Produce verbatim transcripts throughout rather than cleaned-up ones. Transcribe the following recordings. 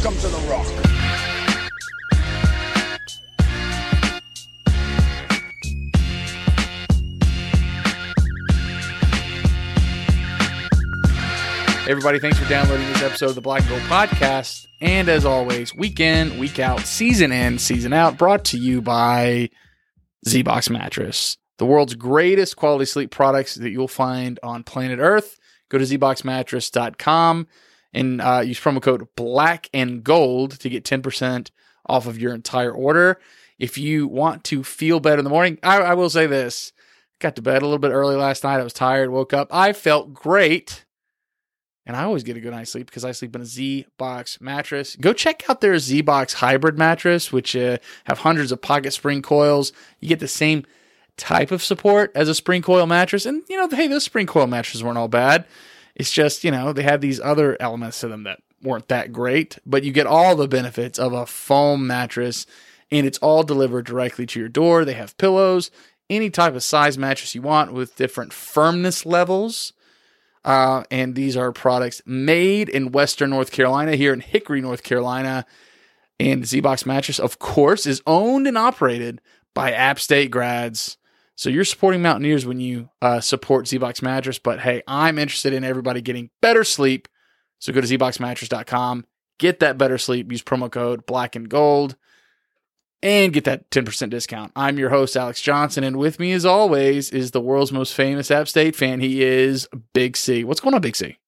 Welcome to The Rock. Hey everybody, thanks for downloading this episode of the Black and Gold Podcast. And as always, week in, week out, season in, season out, brought to you by Z-Box Mattress, the world's greatest quality sleep products that you'll find on planet Earth. Go to z box mattress dot com and uh, use promo code Black and Gold to get ten percent off of your entire order. If you want to feel better in the morning, I, I will say this. Got to bed a little bit early last night. I was tired, woke up. I felt great. And I always get a good night's sleep because I sleep in a Z-Box mattress. Go check out their Z-Box hybrid mattress, which uh, have hundreds of pocket spring coils. You get the same type of support as a spring coil mattress. And, you know, hey, those spring coil mattresses weren't all bad. It's just, you know, they had these other elements to them that weren't that great. But you get all the benefits of a foam mattress, and it's all delivered directly to your door. They have pillows, any type of size mattress you want with different firmness levels. Uh, and these are products made in Western North Carolina, here in Hickory, North Carolina. And Z-Box Mattress, of course, is owned and operated by App State grads. So you're supporting Mountaineers when you uh, support Z-Box Mattress. But hey, I'm interested in everybody getting better sleep. So go to z box mattress dot com, get that better sleep, use promo code Black and Gold, and get that ten percent discount. I'm your host, Alex Johnson, and with me, as always, is the world's most famous App State fan. He is Big C. What's going on, Big C?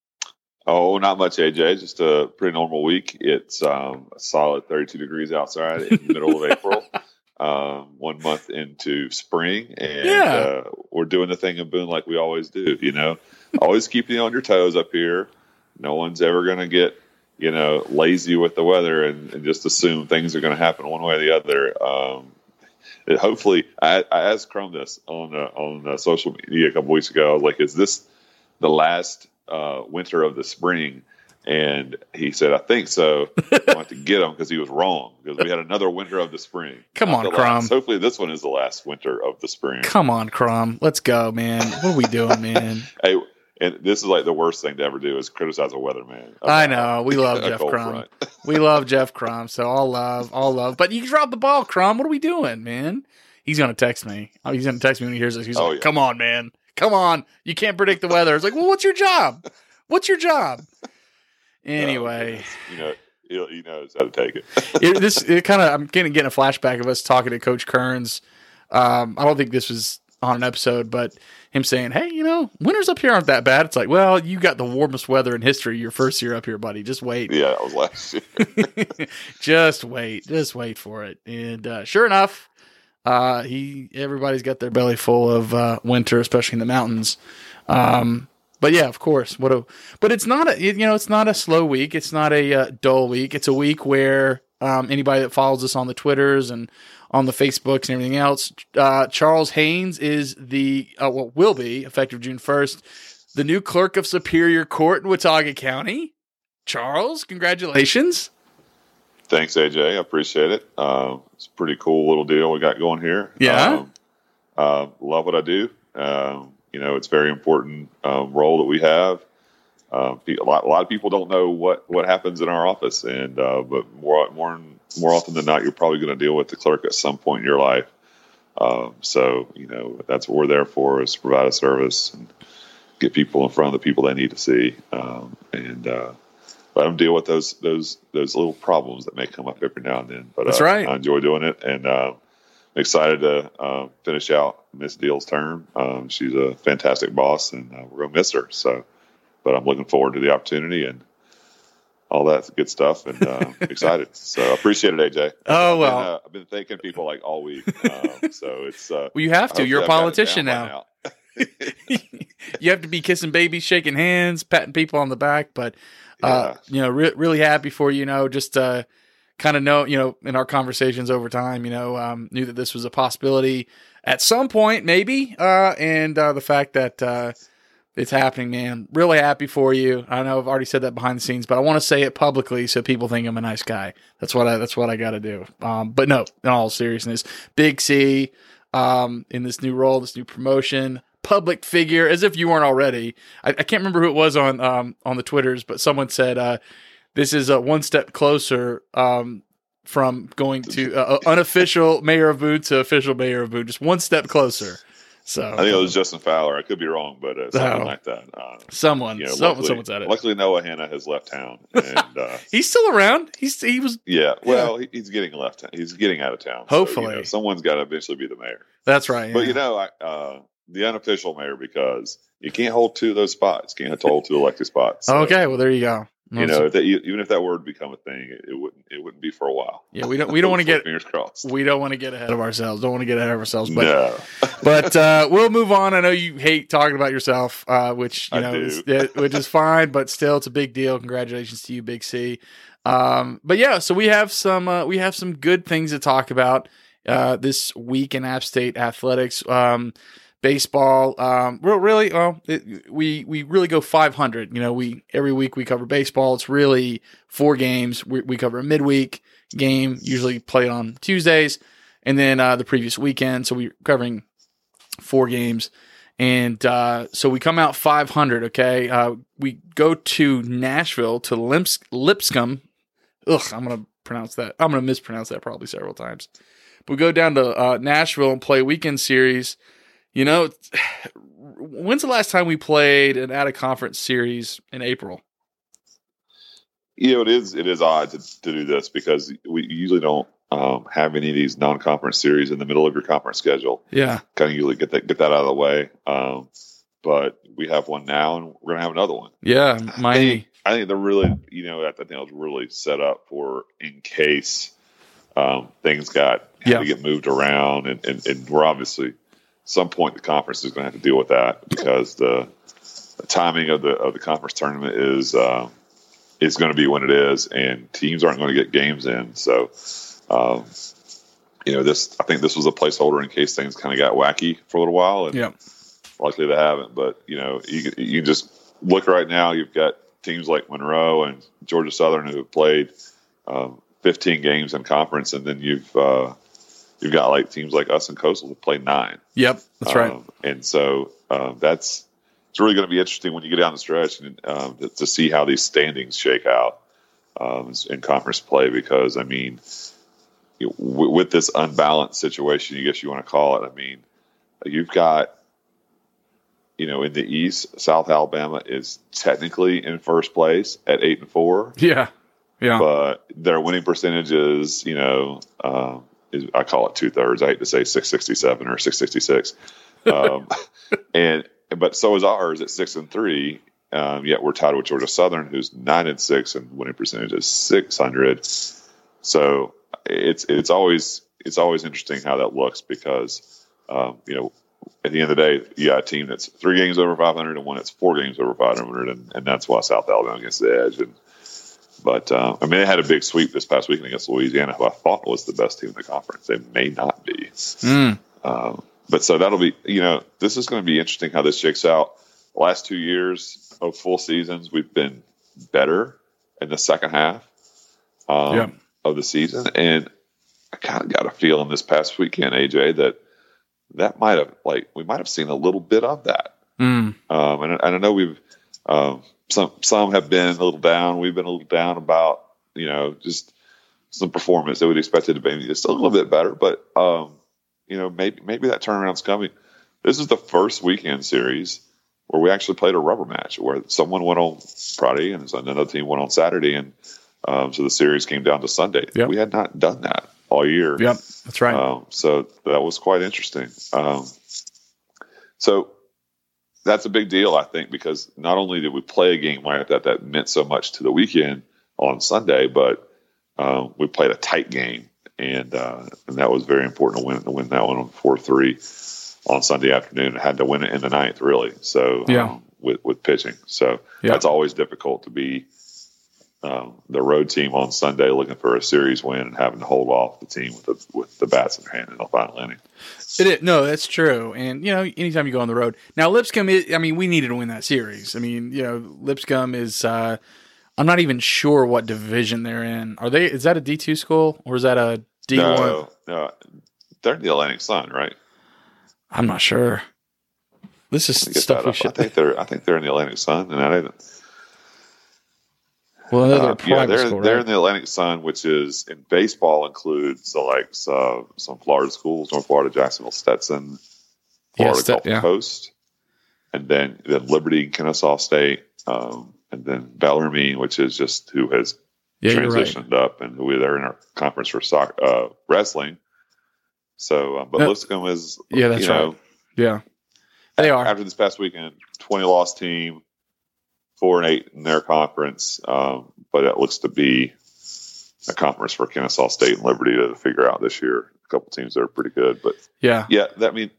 Oh, not much, A J. Just a pretty normal week. It's um, a solid thirty-two degrees outside in the middle of April, um, one month into spring, and Yeah. uh, we're doing the thing in Boone like we always do. You know, always keep you on your toes up here. No one's ever going to get you know, lazy with the weather and, and just assume things are going to happen one way or the other. Um, it, hopefully, I, I asked Crum this on uh, on uh, social media a couple weeks ago. I was like, "Is this the last uh, winter of the spring?" And he said, "I think so." I want to get him because he was wrong, because we had another winter of the spring. Come on, Crum. Hopefully, this one is the last winter of the spring. Come on, Crum. Let's go, man. What are we doing, man? Hey. And this is like the worst thing to ever do is criticize a weatherman. I know. We love Jeff Crum. We love Jeff Crum. So all love, all love. But you dropped the ball, Crum. What are we doing, man? He's going to text me. Oh, he's going to text me when he hears this. He's oh, like, yeah. come on, man. Come on. You can't predict the weather. It's like, well, what's your job? What's your job? Anyway. Oh, you know, he, he knows how to take it. it this it kind of, I'm getting, getting a flashback of us talking to Coach Kearns. Um, I don't think this was on an episode, but him saying, hey, you know, winters up here aren't that bad. It's like, well, you got the warmest weather in history your first year up here, buddy. Just wait. Yeah, that was last year. Just wait. Just wait for it. And uh, sure enough, uh, he everybody's got their belly full of uh, winter, especially in the mountains. Um, but yeah, of course. What a but it's not a you know it's not a slow week. It's not a uh, dull week. It's a week where um, anybody that follows us on the Twitters and on the Facebooks and everything else, uh, Charles Haynes is the, uh, well, will be, effective June first, the new clerk of Superior Court in Watauga County. Charles, congratulations. Thanks, A J. I appreciate it. Um, it's a pretty cool little deal we got going here. Yeah. Um, uh, love what I do. Um, you know, it's a very important um, role that we have. Uh, a, lot, a lot of people don't know what, what happens in our office, and uh, but more more more often than not, you're probably going to deal with the clerk at some point in your life. Um, so you know that's what we're there for, is to provide a service and get people in front of the people they need to see, um, and uh, let them deal with those those those little problems that may come up every now and then. But that's uh, right. I enjoy doing it, and uh, I'm excited to uh, finish out Miss Deal's term. Um, she's a fantastic boss, and uh, we're going to miss her. So. But I'm looking forward to the opportunity and all that good stuff, and uh, excited. So I appreciate it, A J. Oh, I've well. Been, uh, I've been thanking people like all week. Um, so it's. Uh, well, you have to. You're a politician now. now. You have to be kissing babies, shaking hands, patting people on the back. But, uh, yeah. you know, re- really happy for you, you know, just uh, kind of know, you know, in our conversations over time, you know, um, knew that this was a possibility at some point, maybe. Uh, and uh, the fact that. Uh, It's happening, man. Really happy for you. I know I've already said that behind the scenes, but I want to say it publicly so people think I'm a nice guy. That's what I. That's what I got to do. Um, but no, in all seriousness, Big C, um, in this new role, this new promotion, public figure, as if you weren't already. I, I can't remember who it was on um, on the Twitters, but someone said uh, this is uh, one step closer um, from going to uh, unofficial mayor of Boone to official mayor of Boone. Just one step closer. So I think it was Justin Fowler. I could be wrong, but uh, something oh, like that. Uh, someone, you know, someone, luckily, someone said it. Luckily, Noah Hanna has left town, and uh, he's still around. He's he was. Yeah, well, yeah. He, he's getting left. Town. He's getting out of town. Hopefully, so, you know, someone's got to eventually be the mayor. That's right. Yeah. But you know, I, uh, the unofficial mayor, because you can't hold two of those spots. You can't hold two elected spots. So, okay, well there you go. You know, if that, even if that word become a thing, it, it wouldn't. It wouldn't be for a while. Yeah, we don't. We don't want to get fingers crossed. We don't want to get ahead of ourselves. Don't want to get ahead of ourselves. But, no. but uh, we'll move on. I know you hate talking about yourself, uh, which you I know, do. is, it, which is fine. But still, it's a big deal. Congratulations to you, Big C. Um, but yeah, so we have some. Uh, we have some good things to talk about uh, this week in App State athletics. Um, Baseball, um, we're really, well, it, we we really go five hundred. You know, we every week we cover baseball. It's really four games. We, we cover a midweek game, usually played on Tuesdays, and then uh, the previous weekend. So we're covering four games, and uh, so we come out five hundred. Okay, uh, we go to Nashville to Lips- Lipscomb. Ugh, I'm gonna pronounce that. I'm gonna mispronounce that probably several times. But we go down to uh, Nashville and play a weekend series. You know, when's the last time we played an out-of-conference series in April? You know, it is it is odd to, to do this because we usually don't um, have any of these non-conference series in the middle of your conference schedule. Yeah, kind of usually get that get that out of the way. Um, but we have one now, and we're gonna have another one. Yeah, Miami. I think, I think they're really, you know, I think it was really set up for in case um, things got had yeah. to get moved around, and, and, and we're obviously. Some point the conference is going to have to deal with that because the, the timing of the of the conference tournament is uh, is going to be when it is, and teams aren't going to get games in. So, um, you know, this I think this was a placeholder in case things kind of got wacky for a little while, and yeah. likely they haven't. But you know, you you just look right now. You've got teams like Monroe and Georgia Southern who have played um, fifteen games in conference, and then you've uh, You've got like teams like us and Coastal that play nine. Yep, that's right. Um, and so um, that's it's really going to be interesting when you get down the stretch and um, to, to see how these standings shake out um, in conference play. Because I mean, you know, w- with this unbalanced situation, I guess you want to call it. I mean, you've got you know in the East, South Alabama is technically in first place at eight and four. Yeah, yeah. But their winning percentage is you know. Um, Is, I call it two thirds. I hate to say six sixty-seven or six sixty-six, um, and but so is ours at six and three. Um, yet we're tied with Georgia Southern, who's nine and six, and winning percentage is six hundred. So it's it's always it's always interesting how that looks because um, you know at the end of the day you got a team that's three games over five hundred and one that's four games over five hundred, and, and that's why South Alabama gets the edge. And But, uh, I mean, they had a big sweep this past weekend against Louisiana, who I thought was the best team in the conference. They may not be. Mm. Um, but so that'll be, you know, this is going to be interesting how this shakes out. The last two years of full seasons, we've been better in the second half um, yeah. of the season. And I kind of got a feeling this past weekend, A J, that that might have, like, we might have seen a little bit of that. Mm. Um, and, and I know we've, um, Some some have been a little down. We've been a little down about you know just some performance that we'd expected to be just a little bit better, but um, you know maybe maybe that turnaround's coming. This is the first weekend series where we actually played a rubber match where someone went on Friday and another team went on Saturday, and um, so the series came down to Sunday. Yep. We had not done that all year. Yep, that's right. Um, so that was quite interesting. Um, so. That's a big deal, I think, because not only did we play a game like that that meant so much to the weekend on Sunday, but um, we played a tight game, and uh, and that was very important to win to win that one on four three on Sunday afternoon. Had to win it in the ninth, really. So yeah. um, with with pitching, so yeah. that's always difficult to be um, the road team on Sunday looking for a series win and having to hold off the team with the with the bats in hand in the final inning. It is. No, that's true. And, you know, anytime you go on the road. Now, Lipscomb, is, I mean, we needed to win that series. I mean, you know, Lipscomb is, uh, I'm not even sure what division they're in. Are they, is that a D two school or is that a D one? No, no. They're in the Atlantic Sun, right? I'm not sure. This is stuff we should. I think they're, I think they're in the Atlantic Sun, and I didn't. Well, they're Uh, a yeah, private they're school, they're right? in the Atlantic Sun, which is in baseball includes the likes of some Florida schools, North Florida, Jacksonville, Stetson, Florida Yes, that- Gulf yeah. Coast, and then then Liberty, Kennesaw State, um, and then Bellarmine, which is just who has Yeah, you're right. transitioned up, and who they're in our conference for soccer, uh, wrestling. So, uh, but No. Lipscomb is, Yeah, that's you know, right. Yeah, they are. after this past weekend, twenty loss team, four and eight in their conference, um, but it looks to be a conference for Kennesaw State and Liberty to figure out this year. A couple teams that are pretty good, but Yeah, yeah, that mean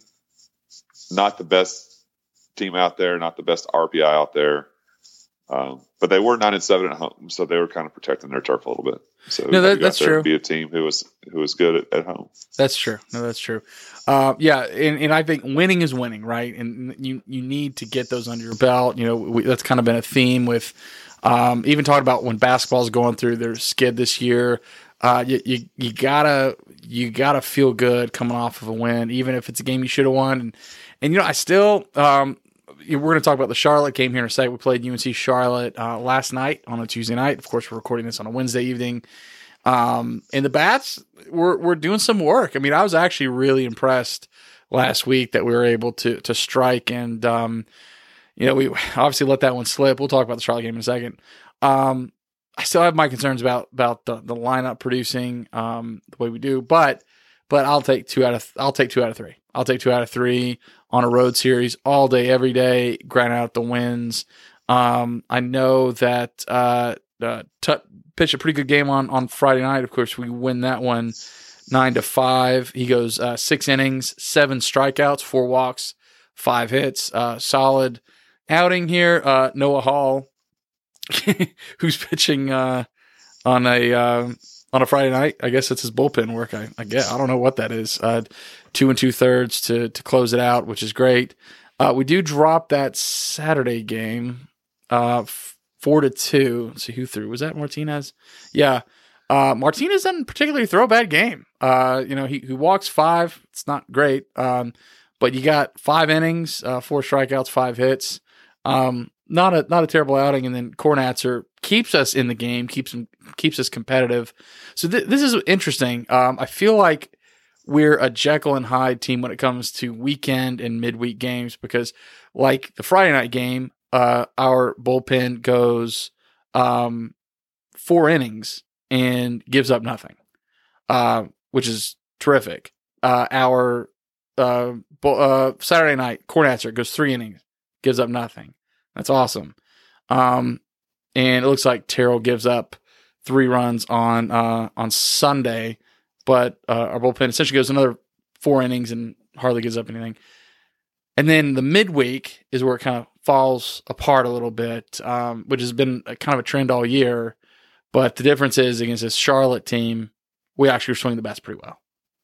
not the best team out there, not the best R P I out there, um, but they were nine and seven at home, so they were kind of protecting their turf a little bit. So No, that- you got that's there to true. Be a team who was who was good at, at home. that's true. No, that's true. Uh, yeah, and, and I think winning is winning, right? And you you need to get those under your belt. You know, we, that's kind of been a theme with um, even talking about when basketball's going through their skid this year. Uh, you, you you gotta you gotta feel good coming off of a win, even if it's a game you should have won. And and you know, I still um, we're going to talk about the Charlotte game here in a second. We played U N C Charlotte uh, last night on a Tuesday night. Of course, we're recording this on a Wednesday evening. Um, and the Bats were, were doing some work. I mean, I was actually really impressed last week that we were able to, to strike. And, um, you know, we obviously let that one slip. We'll talk about the Charlotte game in a second. Um, I still have my concerns about, about the, the lineup producing, um, the way we do, but, but I'll take two out of, I'll take two out of three. I'll take two out of three on a road series all day, every day, grind out the wins. Um, I know that, uh, uh, t- pitched a pretty good game on, on Friday night. Of course, we win that one nine to five. He goes uh, six innings, seven strikeouts, four walks, five hits. Uh, solid outing here. Uh, Noah Hall, who's pitching uh, on a uh, on a Friday night. I guess it's his bullpen work. I, I guess I don't know what that is. Uh, two and two thirds to to close it out, which is great. Uh, we do drop that Saturday game. Uh, Four to two. Let's see who threw. Was that Martinez? Yeah. Uh, Martinez didn't particularly throw a bad game. Uh, you know, he, he walks five. It's not great. Um, but you got five innings, uh, four strikeouts, five hits. Um, not a not a terrible outing. And then Kornatzer keeps us in the game, keeps him, keeps us competitive. So th- this is interesting. Um, I feel like we're a Jekyll and Hyde team when it comes to weekend and midweek games because, like the Friday night game, Uh, our bullpen goes um, four innings and gives up nothing, uh, which is terrific. Uh, our uh, bu- uh, Saturday night, Kornatzer goes three innings, gives up nothing. That's awesome. Um, and it looks like Terrell gives up three runs on uh, on Sunday, but uh, our bullpen essentially goes another four innings and hardly gives up anything. And then the midweek is where it kind of falls apart a little bit, um, which has been a, kind of a trend all year. But the difference is against this Charlotte team, we actually swing the bats pretty well.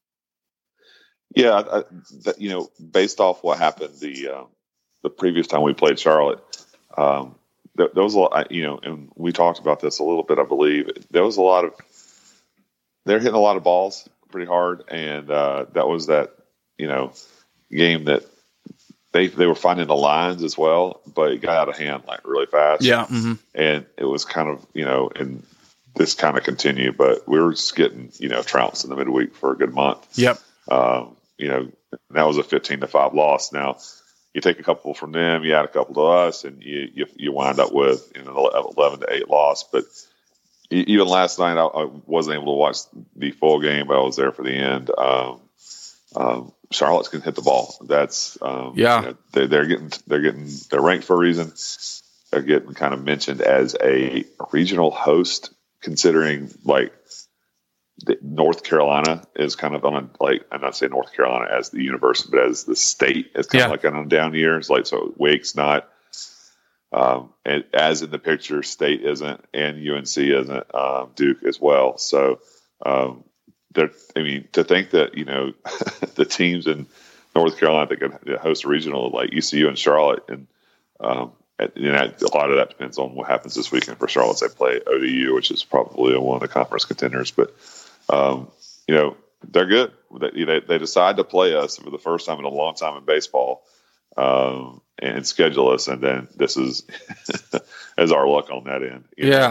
Yeah, I, that, you know, based off what happened the uh, the previous time we played Charlotte, um, there, there was a lot, you know, and we talked about this a little bit, I believe. There was a lot of they're hitting a lot of balls pretty hard, and uh, that was that you know game that. They they were finding the lines as well, but it got out of hand like really fast. Yeah, mm-hmm. And it was kind of you know, and this kind of continued, but we were just getting you know trounced in the midweek for a good month. Yep. Um, you know, that was a fifteen to five loss. Now you take a couple from them, you add a couple to us, and you you, you wind up with you know an eleven to eight loss. But even last night, I, I wasn't able to watch the full game, but I was there for the end. Um, um, Charlotte's can hit the ball. That's um, yeah. You know, they, they're getting they're getting they're ranked for a reason. They're getting kind of mentioned as a regional host, considering like the, North Carolina is kind of on a like I'm not saying North Carolina as the university, but as the state is kind yeah. of like on a down year. It's like so Wake's not. Um, and as in the picture, State isn't, and U N C isn't, um, Duke as well. So. Um, They're, I mean, to think that, you know, the teams in North Carolina that could host a regional like E C U and Charlotte, and um, you know, a lot of that depends on what happens this weekend for Charlotte. They play O D U, which is probably one of the conference contenders, but um, you know, they're good. They, they they decide to play us for the first time in a long time in baseball um, and schedule us, and then this is as our luck on that end. You yeah. know?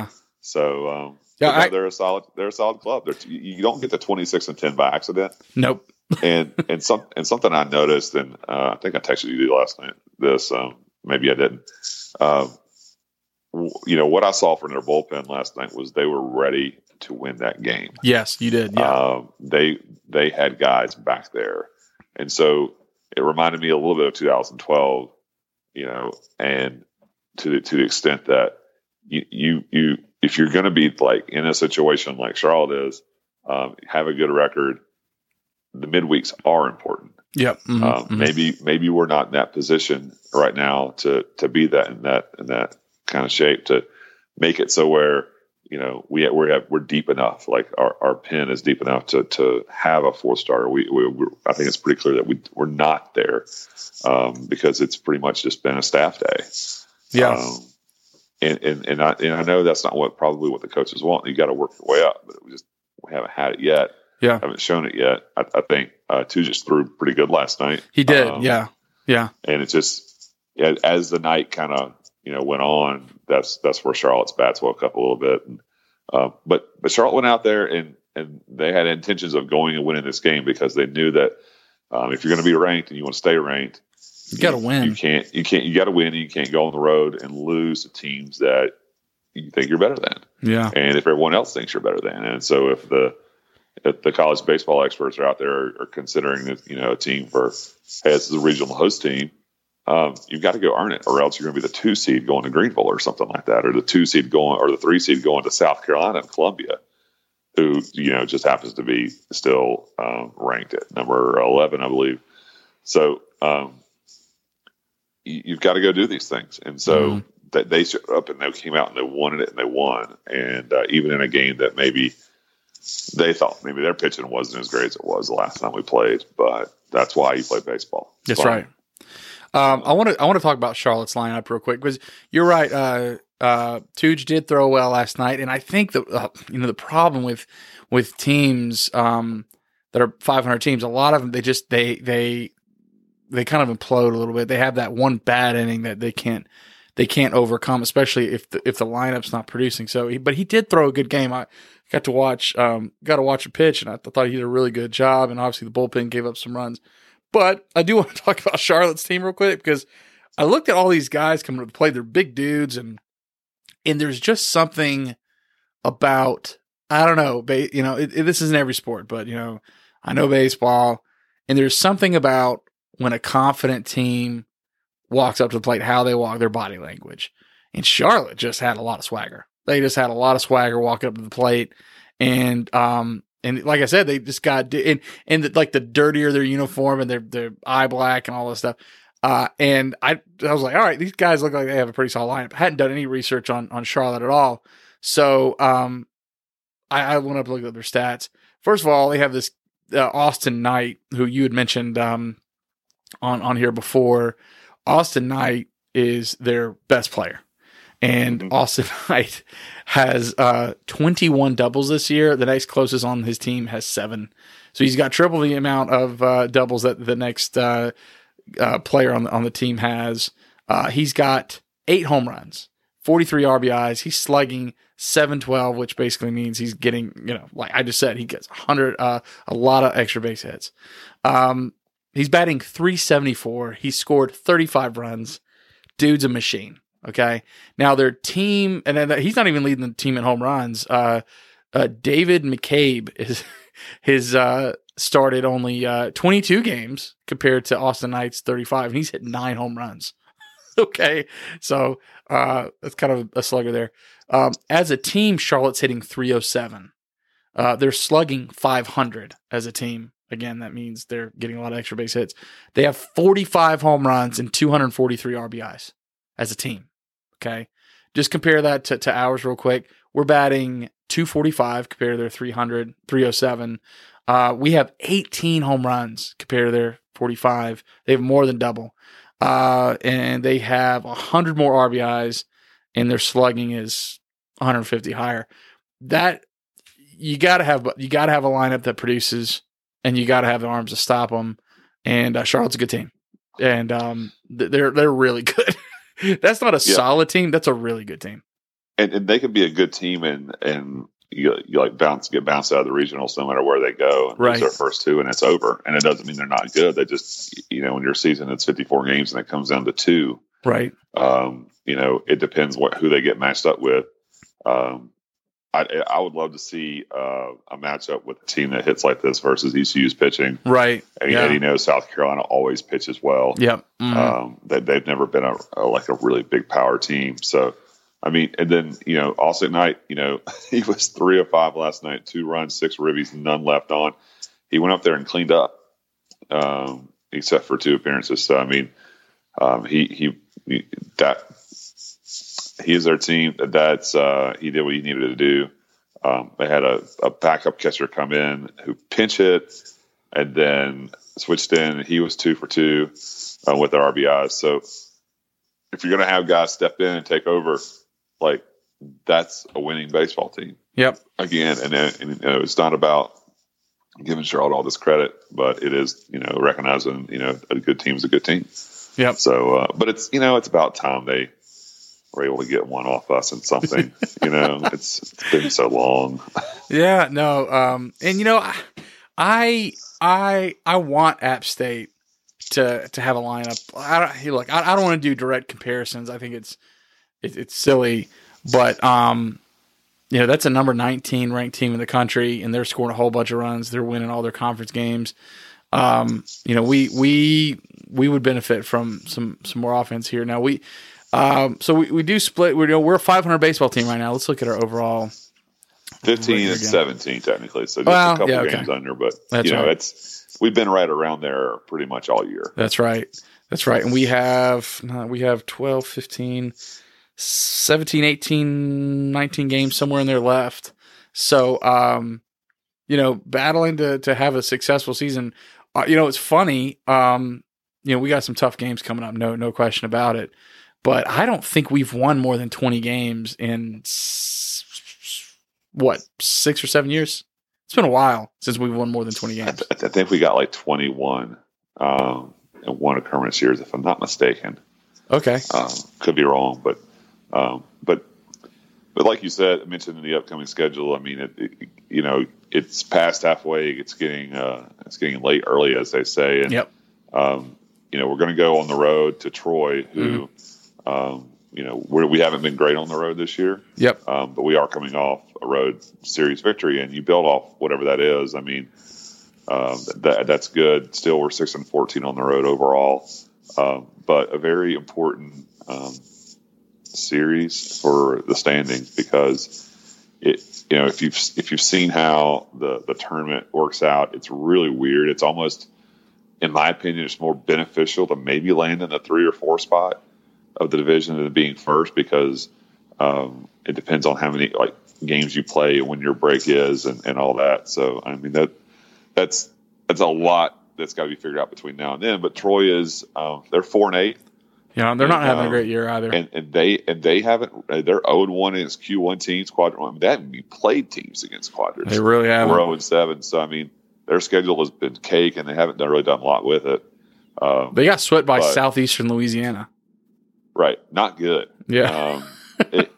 So um, yeah, I, I, they're a solid they're a solid club. They're, you, you don't get to twenty-six and ten by accident. Nope. and and some and something I noticed, and uh, I think I texted you last night. This um, maybe I didn't. Um, you know what I saw from their bullpen last night was they were ready to win that game. Yes, you did. Yeah, um, they they had guys back there, and so it reminded me a little bit of two thousand twelve. You know, and to the, to the extent that you you, you if you're going to be like in a situation like Charlotte is, um, have a good record. The midweeks are important. Yep. Mm-hmm, um, mm-hmm. Maybe maybe we're not in that position right now to to be that in that in that kind of shape to make it so where you know we we have we're deep enough, like our, our pen is deep enough to to have a fourth starter. We, we we're, I think it's pretty clear that we we're not there um, because it's pretty much just been a staff day. Yeah. Um, and and and I and I know that's not what probably what the coaches want. You got to work your way up, but we just we haven't had it yet. Yeah, haven't shown it yet. I, I think uh, two just threw pretty good last night. He did. Um, yeah, yeah. And it's just yeah, as the night kind of you know went on, that's that's where Charlotte's bats woke up a little bit. And, uh, but but Charlotte went out there and and they had intentions of going and winning this game because they knew that um, if you're going to be ranked and you want to stay ranked, you got to win. You can't you can't you got to win. And you can't go on the road and lose to teams that you think you're better than. Yeah. And if everyone else thinks you're better than, and so if the If the college baseball experts are out there are, are considering that, you know, a team for, hey, this is a regional host team, um, you've got to go earn it, or else you're going to be the two seed going to Greenville or something like that, or the two seed going, or the three seed going to South Carolina and Columbia, who, you know, just happens to be still um, ranked at number eleven, I believe. So um, you, you've got to go do these things. And so mm-hmm. that they showed up and they came out and they wanted it and they won. And uh, even in a game that maybe they thought maybe their pitching wasn't as great as it was the last time we played, but that's why you play baseball. That's fun. Right. Um, I want to I want to talk about Charlotte's lineup real quick because you're right. Uh, uh, Tuge did throw well last night, and I think the uh, you know the problem with with teams um, that are five hundred teams, a lot of them they just they they they kind of implode a little bit. They have that one bad inning that they can't they can't overcome, especially if the, if the lineup's not producing. So, he, but he did throw a good game. I got to watch um, got to watch a pitch, and I thought he did a really good job. And obviously, the bullpen gave up some runs. But I do want to talk about Charlotte's team real quick because I looked at all these guys coming to the play. They're big dudes, and and there's just something about, I don't know, ba- you know, it, it, this isn't every sport, but, you know, I know baseball, and there's something about when a confident team walks up to the plate, how they walk, their body language. And Charlotte just had a lot of swagger. They just had a lot of swagger walking up to the plate, and um. And like I said, they just got and and the, like the dirtier their uniform and their their eye black and all this stuff. Uh, and I I was like, all right, these guys look like they have a pretty solid lineup. I hadn't done any research on on Charlotte at all, so um, I, I went up and looked at their stats. First of all, they have this uh, Austin Knight, who you had mentioned um on on here before. Austin Knight is their best player. And mm-hmm. Austin Knight has uh, twenty-one doubles this year. The next closest on his team has seven. So he's got triple the amount of uh, doubles that the next uh, uh, player on the, on the team has. Uh, he's got eight home runs, forty-three R B Is. He's slugging seven twelve, which basically means he's getting, you know, like I just said, he gets one hundred, uh, a lot of extra base hits. Um, he's batting three seventy-four. He scored thirty-five runs. Dude's a machine. Okay. Now their team, and then he's not even leading the team in home runs. Uh, uh, David McCabe is his uh, started only uh, twenty-two games compared to Austin Knight's thirty-five, and he's hit nine home runs. Okay, so uh, that's kind of a slugger there. Um, as a team, Charlotte's hitting three oh seven. Uh, they're slugging five hundred as a team. Again, that means they're getting a lot of extra base hits. They have forty-five home runs and two hundred forty-three R B Is as a team. Okay. Just compare that to, to ours real quick. We're batting two forty-five compared to their three hundred, three oh seven. Uh, we have eighteen home runs compared to their forty-five. They have more than double. Uh, and they have one hundred more R B Is, and their slugging is one hundred fifty higher. That you got to have, you got to have a lineup that produces, and you got to have the arms to stop them. And uh, Charlotte's a good team, and um, they're they're really good. That's not a yeah. solid team. That's a really good team. and, and they could be a good team, and and you, you like bounce get bounced out of the regionals no matter where they go, and right. lose their first two, and it's over. And it doesn't mean they're not good. They just, you know, when your season it's fifty-four games and it comes down to two, right? Um, you know, it depends what who they get matched up with. Um, I I would love to see uh, a matchup with a team that hits like this versus E C U's pitching, right? And yeah. Eddie knows South Carolina always pitches well. Yep. Mm-hmm. Um, they, they've never been a, a like a really big power team, so. I mean, and then, you know, Austin Knight, you know, he was three of five last night, two runs, six ribbies, none left on. He went up there and cleaned up, um, except for two appearances. So, I mean, um, he, he, he, that, he is their team. That's, uh, he did what he needed to do. Um, they had a, a backup catcher come in who pinch hit and then switched in. He was two for two uh, with their R B Is. So, if you're going to have guys step in and take over, like that's a winning baseball team. Yep. Again, and, and, and you know, it's not about giving Charlotte all this credit, but it is, you know, recognizing, you know, a good team is a good team. Yep. So, uh, but it's, you know, it's about time they were able to get one off us and something. you know, it's, it's been so long. yeah. No. Um. And you know, I I I want App State to to have a lineup. I don't hey, look. I, I don't want to do direct comparisons. I think it's it, it's silly, but um, you know that's a number nineteen ranked team in the country, and they're scoring a whole bunch of runs. They're winning all their conference games. Um, you know we we we would benefit from some some more offense here. Now we um so we, we do split. We're you know, we're a five hundred baseball team right now. Let's look at our overall. Fifteen and seventeen technically, so just well, a couple yeah, okay. games under, but that's you know right. it's we've been right around there pretty much all year. That's right. That's right. And we have uh, we have twelve, fifteen, seventeen, eighteen, nineteen games somewhere in there left. So, um, you know, battling to to have a successful season. Uh, you know, it's funny. Um, you know, we got some tough games coming up. No, no question about it. But I don't think we've won more than twenty games in what six or seven years. It's been a while since we've won more than twenty games. I, th- I think we got like twenty-one um, in one occurrence years, if I'm not mistaken. Okay, um, could be wrong, but um, but but like you said, I mentioned in the upcoming schedule. I mean, it, it, you know, it's past halfway. It's getting uh, it's getting late early, as they say. And, yep. Um, you know, we're going to go on the road to Troy, who. Mm-hmm. Um, You know, we're, we haven't been great on the road this year. Yep. Um, but we are coming off a road series victory, and you build off whatever that is. I mean, um, that that's good. Still, we're six and fourteen on the road overall, um, but a very important um, series for the standings because it. You know, if you've if you've seen how the the tournament works out, it's really weird. It's almost, in my opinion, it's more beneficial to maybe land in the three or four spot of the division than being first because um, it depends on how many like games you play and when your break is and, and all that. So I mean that that's that's a lot that's got to be figured out between now and then. But Troy is um, they're four and eight. Yeah, they're and, not having um, a great year either. And, and they and they haven't they're zero and one against Q one teams, quadrant. I mean, they haven't even played teams against quadrants. They really haven't. We're zero and seven. So I mean, their schedule has been cake, and they haven't done, really done a lot with it. Um, they got swept by but, Southeastern Louisiana. Right, not good. Yeah, um, it,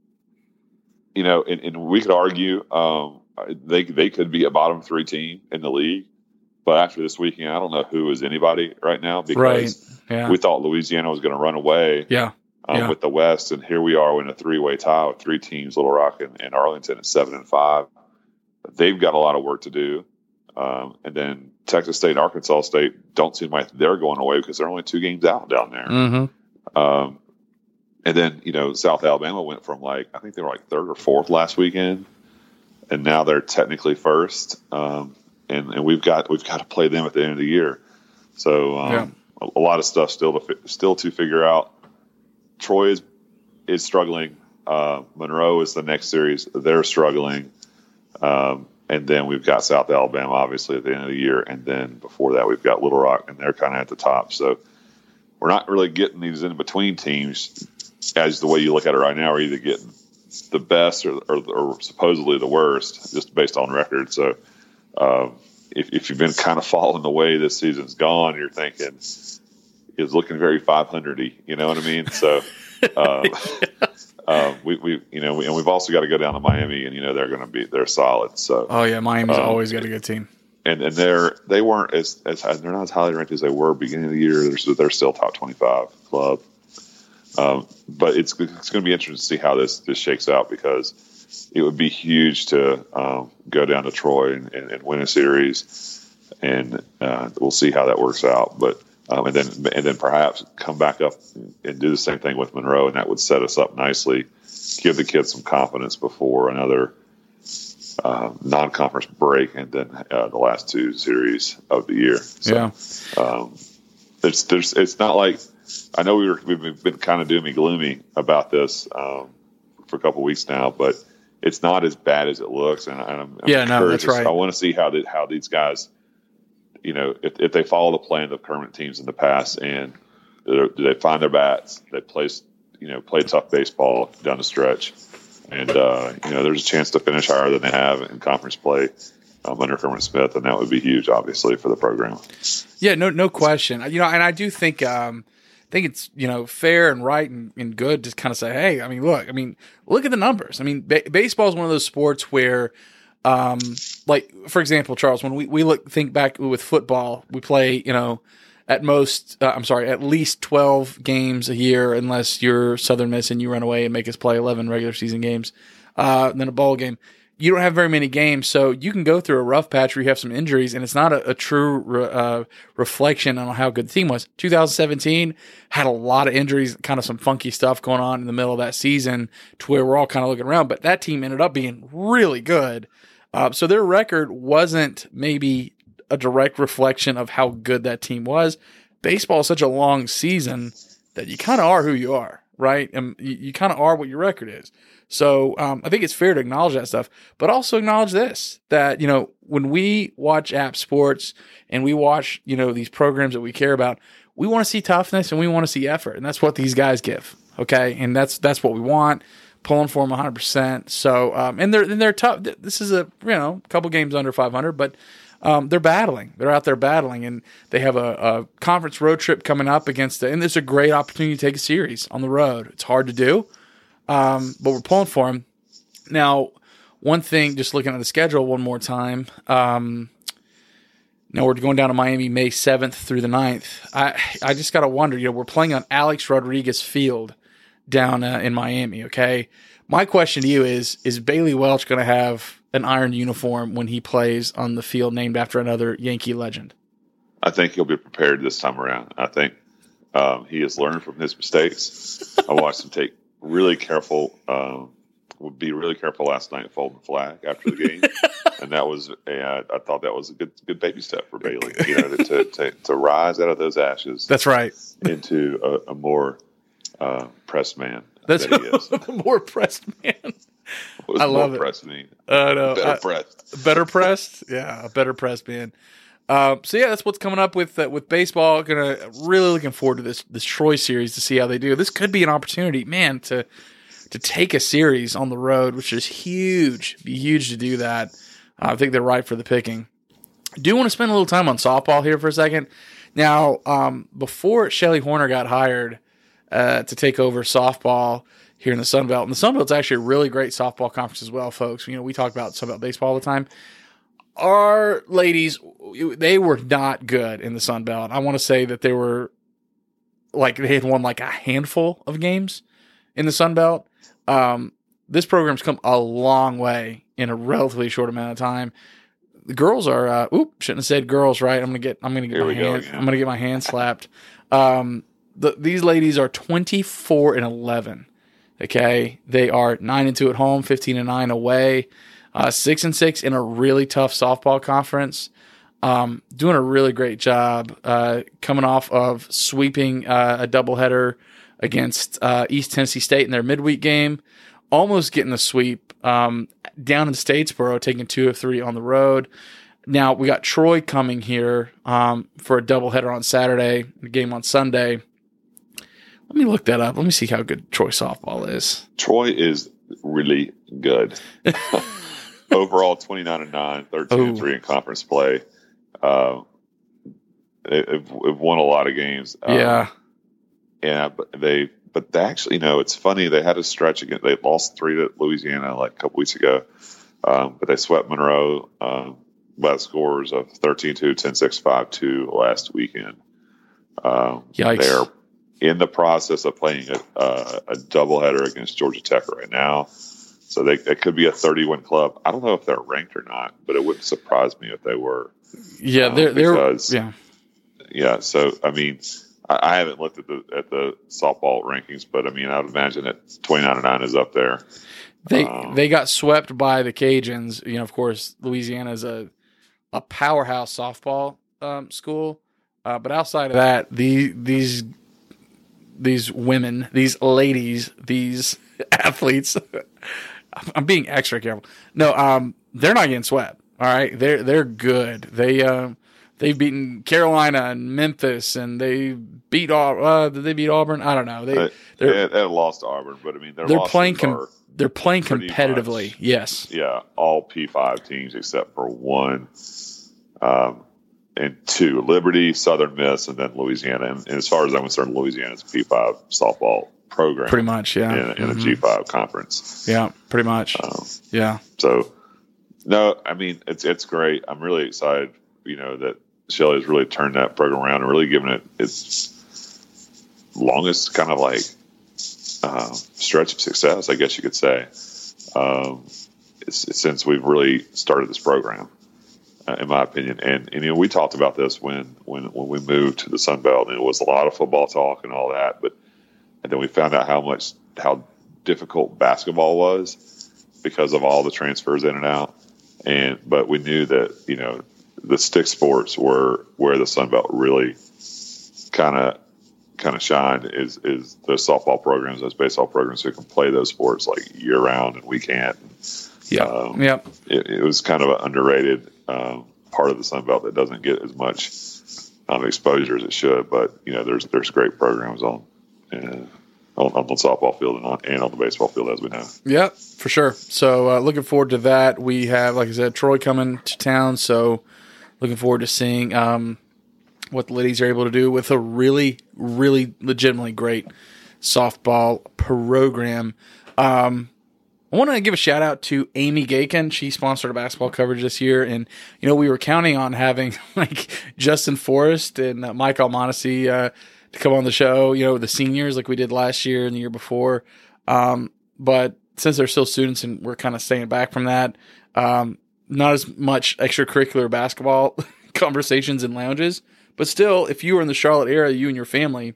you know, and, and we could argue um, they they could be a bottom three team in the league, but after this weekend, I don't know who is anybody right now because right. yeah. we thought Louisiana was going to run away. Yeah. Um, yeah. with the West, and here we are in a three-way tie with three teams: Little Rock and, and Arlington at seven and five. They've got a lot of work to do, um, and then Texas State and Arkansas State don't seem like they're going away because they're only two games out down there. Mm-hmm. Um, and then, you know, South Alabama went from like, I think they were like third or fourth last weekend, and now they're technically first. Um, and, and we've got, we've got to play them at the end of the year. So, um, yeah. a, a lot of stuff still to, still to figure out. Troy is, is struggling. Uh, Monroe is the next series. They're struggling. Um, and then we've got South Alabama, obviously, at the end of the year. And then before that, we've got Little Rock, and they're kind of at the top. So, we're not really getting these in between teams as the way you look at it right now. We're either getting the best or, or, or supposedly the worst, just based on record. So um, if, if you've been kind of following the way this season's gone, you're thinking it's looking very five hundred-y. You know what I mean? So, um, um, we, we, you know, we, and we've also got to go down to Miami, and you know they're going to be they're solid. So, oh yeah, Miami's um, always got a good team, and and they're they weren't as as high, they're not as highly ranked as they were beginning of the year. They're, they're still top twenty-five club, um, but it's it's going to be interesting to see how this this shakes out, because it would be huge to um, go down to Troy and, and, and win a series, and uh, we'll see how that works out, but. Um, and then, and then perhaps come back up and do the same thing with Monroe, and that would set us up nicely. Give the kids some confidence before another uh, non-conference break, and then uh, the last two series of the year. So, yeah, um, there's, there's, it's not like I know we were we've been kind of doomy gloomy about this um, for a couple of weeks now, but it's not as bad as it looks. And, and I'm, I'm yeah, no, that's right. I want to see how the, how these guys. You know, if, if they follow the plan of current teams in the past, and they find their bats, they play, you know, play tough baseball down the stretch, and uh, you know, there's a chance to finish higher than they have in conference play um, under Kermit Smith, and that would be huge, obviously, for the program. Yeah, no, no question. You know, and I do think, um, think it's you know fair and right and, and good to kind of say, hey, I mean, look, I mean, look at the numbers. I mean, ba- baseball is one of those sports where. Um, like for example, Charles, when we, we look, think back with football, we play, you know, at most, uh, I'm sorry, at least twelve games a year, unless you're Southern Miss and you run away and make us play eleven regular season games, uh, then a bowl game. You don't have very many games, so you can go through a rough patch where you have some injuries, and it's not a, a true re, uh, reflection on how good the team was. twenty seventeen had a lot of injuries, kind of some funky stuff going on in the middle of that season to where we're all kind of looking around, but that team ended up being really good. Uh, so their record wasn't maybe a direct reflection of how good that team was. Baseball is such a long season that you kind of are who you are, right? And you, you kind of are what your record is. So um, I think it's fair to acknowledge that stuff, but also acknowledge this, that, you know, when we watch App Sports and we watch, you know, these programs that we care about, we want to see toughness and we want to see effort. And that's what these guys give. Okay. And that's, that's what we want. Pulling for them one hundred percent. So, um, and they're and they're tough. This is a you know couple games under five hundred, but um, they're battling. They're out there battling, and they have a, a conference road trip coming up against. And it's a great opportunity to take a series on the road. It's hard to do, um, but we're pulling for them. Now, one thing, just looking at the schedule one more time. Um, now we're going down to Miami May seventh through the ninth. I I just got to wonder. You know, we're playing on Alex Rodriguez Field down uh, in Miami, okay? My question to you is, is Bailey Welch going to have an iron uniform when he plays on the field named after another Yankee legend? I think he'll be prepared this time around. I think um, he has learned from his mistakes. I watched him take really careful, um, would be really careful last night folding the flag after the game. And that was, uh, I thought that was a good good baby step for Bailey, you know, to, to, to rise out of those ashes. That's right. Into a, a more Uh, pressed man. That's that he is. More pressed man. I love it. Pressed mean? Uh, no, better I, pressed. Better pressed. Yeah, a better pressed man. Um, so yeah, that's what's coming up with uh, with baseball. Gonna really looking forward to this this Troy series to see how they do. This could be an opportunity, man, to to take a series on the road, which is huge. It'd be huge to do that. Uh, I think they're ripe for the picking. I do want to spend a little time on softball here for a second. Now, um, before Shelly Horner got hired. Uh, to take over softball here in the Sun Belt. And the Sun Belt's actually a really great softball conference as well, folks. You know, we talk about Sun Belt baseball all the time. Our ladies, they were not good in the Sun Belt. I want to say that they were like, they had won like a handful of games in the Sun Belt. Um, this program's come a long way in a relatively short amount of time. The girls are, uh, oop, shouldn't have said girls, right? I'm going to get, I'm going to get Here my we go hand, again. I'm going to get my hand slapped. Um, The, these ladies are twenty-four and eleven. Okay, they are nine and two at home, fifteen and nine away, uh, six and six in a really tough softball conference. Um, doing a really great job. Uh, coming off of sweeping uh, a doubleheader against uh, East Tennessee State in their midweek game, almost getting a sweep um, down in Statesboro, taking two of three on the road. Now we got Troy coming here um, for a doubleheader on Saturday, the game on Sunday. Let me look that up. Let me see how good Troy softball is. Troy is really good. Overall, twenty-nine and nine, thirteen and three in conference play. Uh, they've, they've won a lot of games. Yeah. Um, and they but they actually, you know, it's funny. They had a stretch again. They lost three to Louisiana like a couple weeks ago, um, but they swept Monroe um, by the scores of thirteen two, ten six, five two last weekend. Um, Yikes. They're in the process of playing a, uh, a doubleheader against Georgia Tech right now. So they, they could be a thirty-win club. I don't know if they're ranked or not, but it wouldn't surprise me if they were. Yeah, um, they're, they're because, yeah. Yeah, so, I mean, I, I haven't looked at the at the softball rankings, but, I mean, I would imagine that twenty-nine and nine is up there. They um, they got swept by the Cajuns. You know, of course, Louisiana is a, a powerhouse softball um, school. Uh, but outside of that, the these these women, these ladies, these athletes, I'm being extra careful. No, um, they're not getting swept. All right, they're they're good. They um, they've beaten Carolina and Memphis, and they beat Auburn. Uh, did they beat Auburn? I don't know. They they they're they had lost to Auburn, but I mean they're playing com- are they're playing pretty competitively. much, yes, yeah, all P five teams except for one. Um, and two, Liberty, Southern Miss, and then Louisiana. And, and as far as I'm concerned, Louisiana's a P five softball program. Pretty much, yeah. In, in mm-hmm. a G five conference. Yeah, pretty much. Um, yeah. So, no, I mean, it's it's great. I'm really excited, you know, that Shelly's really turned that program around and really given it its longest kind of like uh, stretch of success, I guess you could say, um, it's, it's since we've really started this program. Uh, in my opinion, and, and you know, we talked about this when, when, when we moved to the Sun Belt, and it was a lot of football talk and all that. But and then we found out how much how difficult basketball was because of all the transfers in and out. And but we knew that you know the stick sports were where the Sun Belt really kind of kind of shined is is those softball programs, those baseball programs who can play those sports like year round, and we can't. Yeah, um, yep. It, it was kind of an underrated um, part of the Sun Belt that doesn't get as much um, exposure as it should. But you know, there's there's great programs on uh, on, on the softball field and on, and on the baseball field, as we know. Yeah, for sure. So uh, looking forward to that. We have, like I said, Troy coming to town. So looking forward to seeing um, what the ladies are able to do with a really, really legitimately great softball program. Um, I want to give a shout out to Amy Gakin. She sponsored our basketball coverage this year, and you know we were counting on having like Justin Forrest and uh, Mike Almonacci uh, to come on the show. You know the seniors like we did last year and the year before, um, but since they're still students and we're kind of staying back from that, um, not as much extracurricular basketball conversations in lounges. But still, if you are in the Charlotte area, you and your family,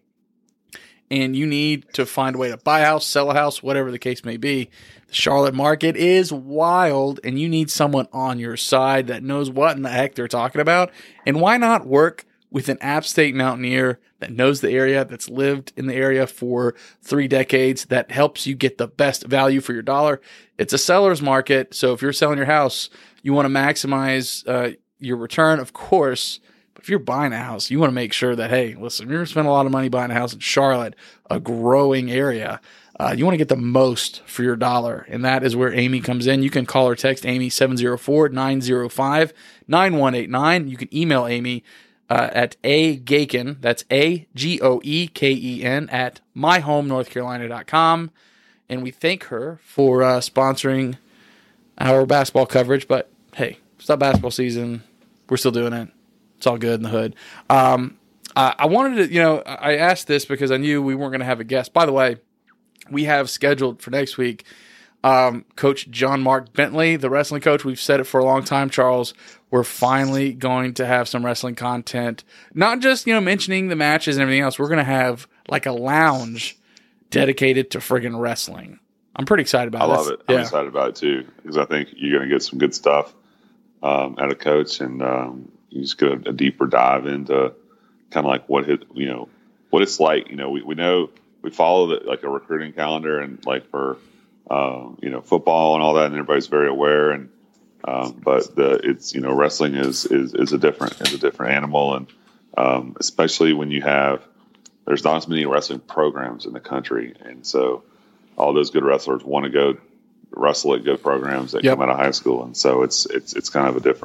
and you need to find a way to buy a house, sell a house, whatever the case may be, the Charlotte market is wild, and you need someone on your side that knows what in the heck they're talking about. And why not work with an App State Mountaineer that knows the area, that's lived in the area for three decades, that helps you get the best value for your dollar? It's a seller's market, so if you're selling your house, you want to maximize uh, your return, of course. If you're buying a house, you want to make sure that, hey, listen, you're going to spend a lot of money buying a house in Charlotte, a growing area. Uh, you want to get the most for your dollar, and that is where Amy comes in. You can call or text Amy seven oh four, nine oh five, nine one eight nine. You can email Amy uh, at agaken, that's A G O E K E N, at my home north carolina dot com. And we thank her for uh, sponsoring our basketball coverage. But, hey, it's not basketball season. We're still doing it. It's all good in the hood. Um, I, I wanted to, you know, I asked this because I knew we weren't going to have a guest. By the way, we have scheduled for next week um, Coach John Mark Bentley, the wrestling coach. We've said it for a long time, Charles. We're finally going to have some wrestling content. Not just, you know, mentioning the matches and everything else. We're going to have like a lounge dedicated to friggin' wrestling. I'm pretty excited about I this. love it. Yeah. I'm excited about it too because I think you're going to get some good stuff um, out of Coach, and um, you just get a, a deeper dive into kind of like what his, you know, what it's like. You know, we, we know we follow the, like a recruiting calendar and like for um, you know football and all that, and everybody's very aware. And um, but the it's you know wrestling is is is a different is a different animal, and um, especially when you have there's not as many wrestling programs in the country, and so all those good wrestlers want to go wrestle at good programs that Yep. come out of high school, and so it's it's it's kind of a different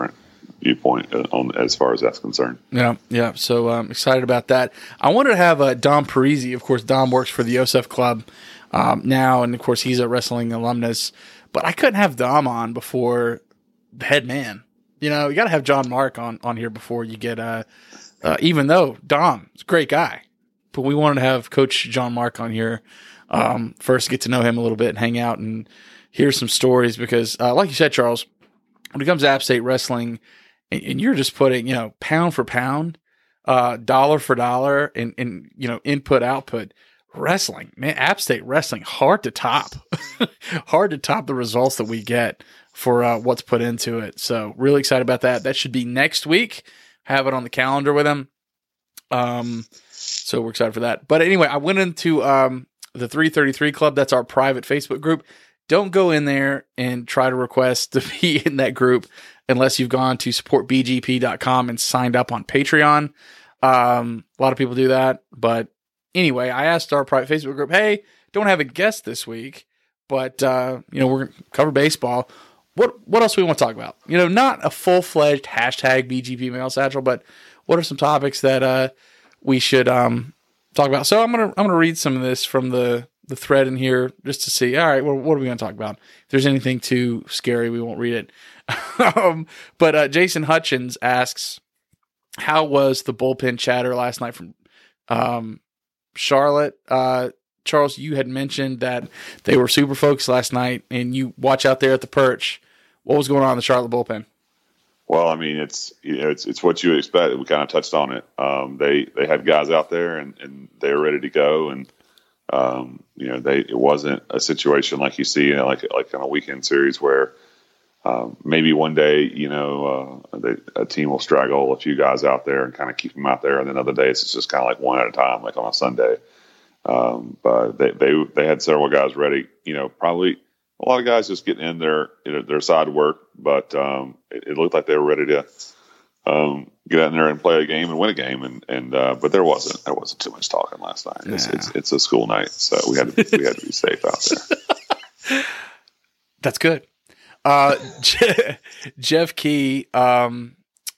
viewpoint on as far as that's concerned. Yeah, yeah. So I'm um, excited about that. I wanted to have uh, Dom Parisi. Of course, Dom works for the Yosef Club um, now, and of course, he's a wrestling alumnus. But I couldn't have Dom on before the head man. You know, you got to have John Mark on, on here before you get, uh, uh, even though Dom is a great guy, but we wanted to have Coach John Mark on here um, first, get to know him a little bit and hang out and hear some stories because, uh, like you said, Charles, when it comes to App State wrestling, and, and you're just putting, you know, pound for pound, uh, dollar for dollar, and, and you know, input, output, wrestling, man, App State wrestling, hard to top. hard to top the results that we get for uh, what's put into it. So really excited about that. That should be next week. Have it on the calendar with him. Um, so we're excited for that. But anyway, I went into um, the three thirty-three Club. That's our private Facebook group. Don't go in there and try to request to be in that group unless you've gone to support b g p dot com and signed up on Patreon. Um, a lot of people do that. But anyway, I asked our private Facebook group, hey, don't have a guest this week, but uh, you know, we're going to cover baseball. What what else do we want to talk about? You know, not a full-fledged hashtag B G P Mail Satchel, but what are some topics that uh, we should um, talk about? So I'm gonna I'm gonna read some of this from the, the thread in here just to see. All right, well, what are we gonna talk about? If there's anything too scary, we won't read it. um, but uh, Jason Hutchins asks, "How was the bullpen chatter last night from um, Charlotte?" Uh, Charles, you had mentioned that they were super focused last night, and you watch out there at the perch. What was going on in the Charlotte bullpen? Well, I mean, it's you know, it's it's what you would expect. We kind of touched on it. Um, they they had guys out there, and, and they were ready to go, and um, you know, they it wasn't a situation like you see, you know, like like on a weekend series where um, maybe one day, you know, uh, they, a team will straggle a few guys out there and kind of keep them out there, and then other days it's just kind of like one at a time, like on a Sunday. Um, but they, they, they had several guys ready, you know, probably a lot of guys just getting in their, you know, their side work, but, um, it, it looked like they were ready to, um, get out in there and play a game and win a game. And, and, uh, but there wasn't, there wasn't too much talking last night. It's, yeah. it's, it's a school night. So we had to, we had to be safe out there. That's good. Uh, Jeff Key, um,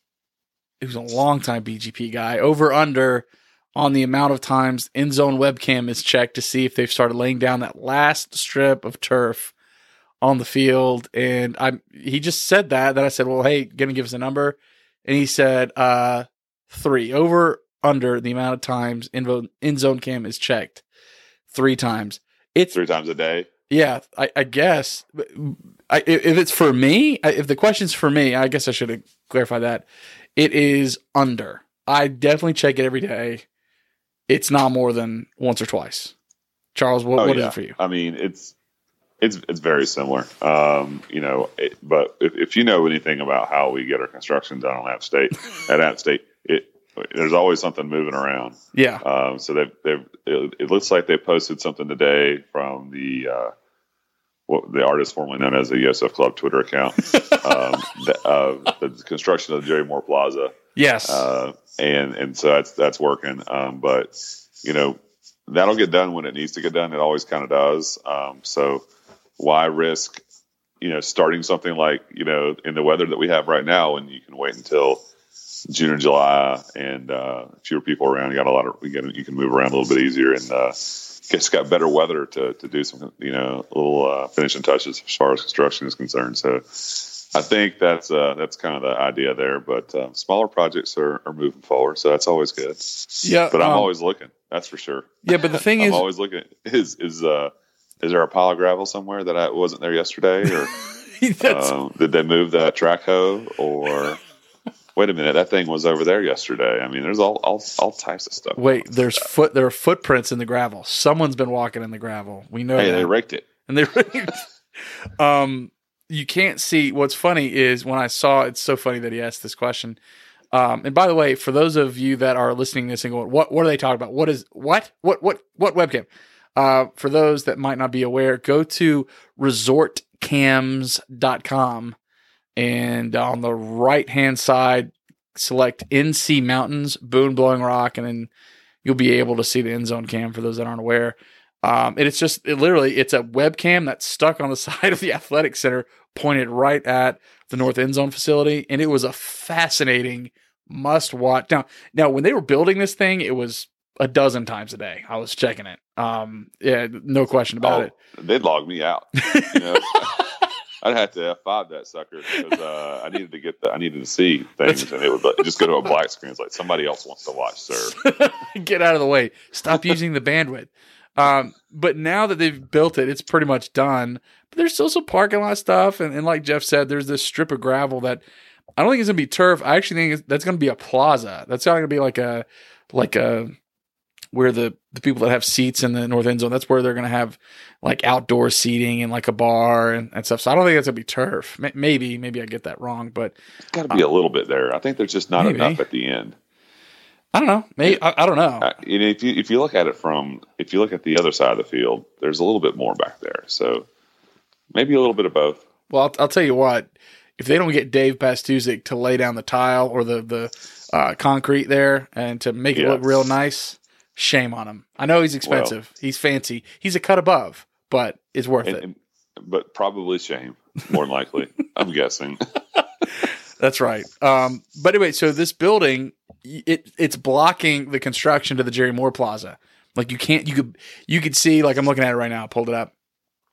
who's a longtime B G P guy, over under on the amount of times end zone webcam is checked to see if they've started laying down that last strip of turf on the field. And I, he just said that, then I said, well, hey, going to give us a number. And he said, uh, three over under the amount of times end zone cam is checked three times. It's three times a day. Yeah, I, I guess I, if it's for me, if the question's for me, I guess I should clarify that it is under. I definitely check it every day. It's not more than once or twice. Charles, what, oh, what yeah. is it for you? I mean, it's it's it's very similar. Um, you know, it, but if, if you know anything about how we get our construction done on App State, at App State, it there's always something moving around. Yeah. Um, so they've they've it, it looks like they posted something today from the uh, what the artist formerly known as the Yosef Club Twitter account. um, the, uh, the construction of the Jerry Moore Plaza. Yes. Uh, and, and so that's, that's working. Um, but you know, that'll get done when it needs to get done. It always kind of does. Um, so why risk, you know, starting something like, you know, in the weather that we have right now, and you can wait until June or July and, uh, fewer people around. You got a lot of, you can, you can move around a little bit easier, and, uh, it's got better weather to, to do some, you know, little, uh, finishing touches as far as construction is concerned. So, I think that's uh, that's kind of the idea there, but uh, smaller projects are, are moving forward, so that's always good. Yeah, but I'm um, always looking. That's for sure. Yeah, but the thing I'm is, always looking. Is is uh, is there a pile of gravel somewhere that I wasn't there yesterday, or um, did they move that track hoe? Or wait a minute, that thing was over there yesterday. I mean, there's all all, all types of stuff. Wait, there's foot there are footprints in the gravel. Someone's been walking in the gravel. We know. Hey, that. they raked it, and they raked. um. You can't see. What's funny is when I saw, it's so funny that he asked this question. Um, and by the way, for those of you that are listening to this and going, what, what are they talking about? What is, what, what, what, what webcam? Uh, for those that might not be aware, go to resort cams dot com, and on the right-hand side, select N C Mountains, Boone Blowing Rock, and then you'll be able to see the end zone cam for those that aren't aware. Um, and it's just it literally it's a webcam that's stuck on the side of the athletic center, pointed right at the north end zone facility, and it was a fascinating must watch. Now, now when they were building this thing, it was a dozen times a day. I was checking it. Um, yeah, no question about oh, it. They'd log me out. You know? I'd have to F five that sucker because uh, I needed to get the, I needed to see things, and it would just go to a black screen. It's like somebody else wants to watch, sir. Get out of the way. Stop using the bandwidth. Um, but now that they've built it, it's pretty much done. But there's still some parking lot stuff, and, and like Jeff said, there's this strip of gravel that I don't think it's gonna be turf. I actually think it's, that's gonna be a plaza. That's not gonna be like a like a where the, the people that have seats in the north end zone, that's where they're going to have like outdoor seating and like a bar and, and stuff. So I don't think that's going to be turf. M- maybe, maybe I get that wrong, but it's got to be uh, a little bit there. I think there's just not maybe. enough at the end. I don't know. Maybe I, I don't know. Uh, you know, if you if you look at it from if you look at the other side of the field, there's a little bit more back there. So maybe a little bit of both. Well, I'll, I'll tell you what. If they don't get Dave Pastuzik to lay down the tile or the the uh, concrete there and to make it yes. look real nice. Shame on him. I know he's expensive. Well, he's fancy. He's a cut above, but it's worth and, it. And, but probably shame, more than likely. I'm guessing. That's right. Um, but anyway, so this building, it it's blocking the construction to the Jerry Moore Plaza. Like you can't. You could you could see. Like I'm looking at it right now. I pulled it up.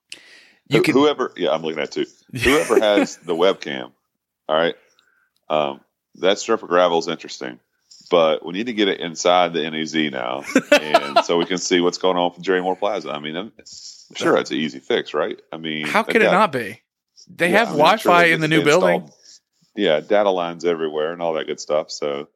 You can, whoever. Yeah, I'm looking at it too. Whoever has the webcam. All right. Um, that strip of gravel is interesting. But we need to get it inside the N A Z now, and so we can see what's going on with Jerry Moore Plaza. I mean, I'm sure that's an easy fix, right? I mean, how could got, it not be? They yeah, have I mean, Wi-Fi sure in the new building. Yeah, data lines everywhere and all that good stuff. So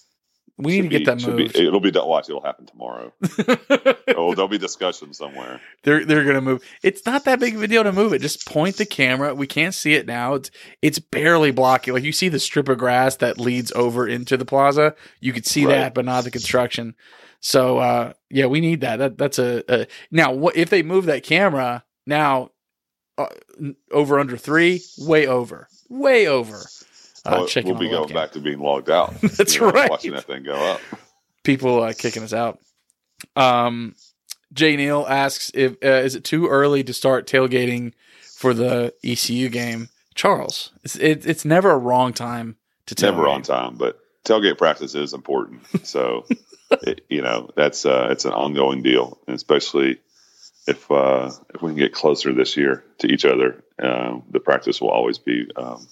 we need to get be, that moved. Be, it'll be done. Watch, it'll happen tomorrow. Oh, there'll be discussion somewhere. They're they're gonna move. It's not that big of a deal to move it. Just point the camera. We can't see it now. It's it's barely blocking. Like you see the strip of grass that leads over into the plaza. You could see right. that, but not the construction. So uh, yeah, we need that. That that's a, a now. What if they move that camera now? Uh, over under three, way over, way over. Uh, well, we'll be going webcam. back to being logged out. That's you know, right. Watching that thing go up. People uh, kicking us out. Um, Jay Neal asks, "If uh, is it too early to start tailgating for the E C U game?" Charles, it's it, it's never a wrong time to tailgate. Never on time, but tailgate practice is important. So, it, you know, that's uh, it's an ongoing deal, and especially if uh, if we can get closer this year to each other, um, the practice will always be um,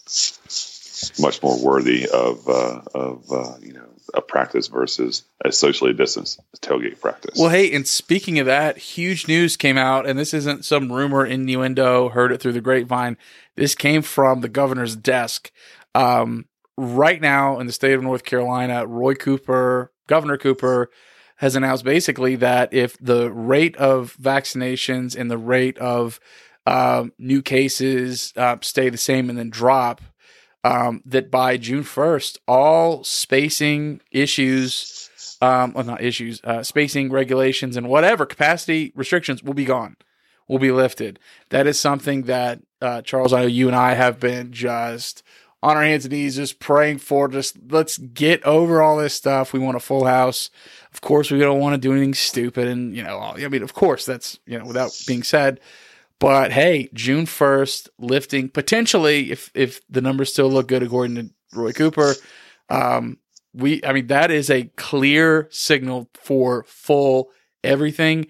much more worthy of uh, of uh, you know a practice versus a socially distanced tailgate practice. Well, hey, and speaking of that, huge news came out, and this isn't some rumor, innuendo, heard it through the grapevine. This came from the governor's desk. Um, right now in the state of North Carolina, Roy Cooper, Governor Cooper, has announced basically that if the rate of vaccinations and the rate of um, new cases uh, stay the same and then drop, um, that by June first, all spacing issues, um, well, not issues, uh, spacing regulations and whatever capacity restrictions will be gone, will be lifted. That is something that, uh, Charles, I know you and I have been just on our hands and knees, just praying for. Just let's get over all this stuff. We want a full house. Of course, we don't want to do anything stupid. And, you know, I mean, of course, that's, you know, without being said. But hey, June first, lifting potentially, if if the numbers still look good according to Roy Cooper, um, we, I mean, that is a clear signal for full everything.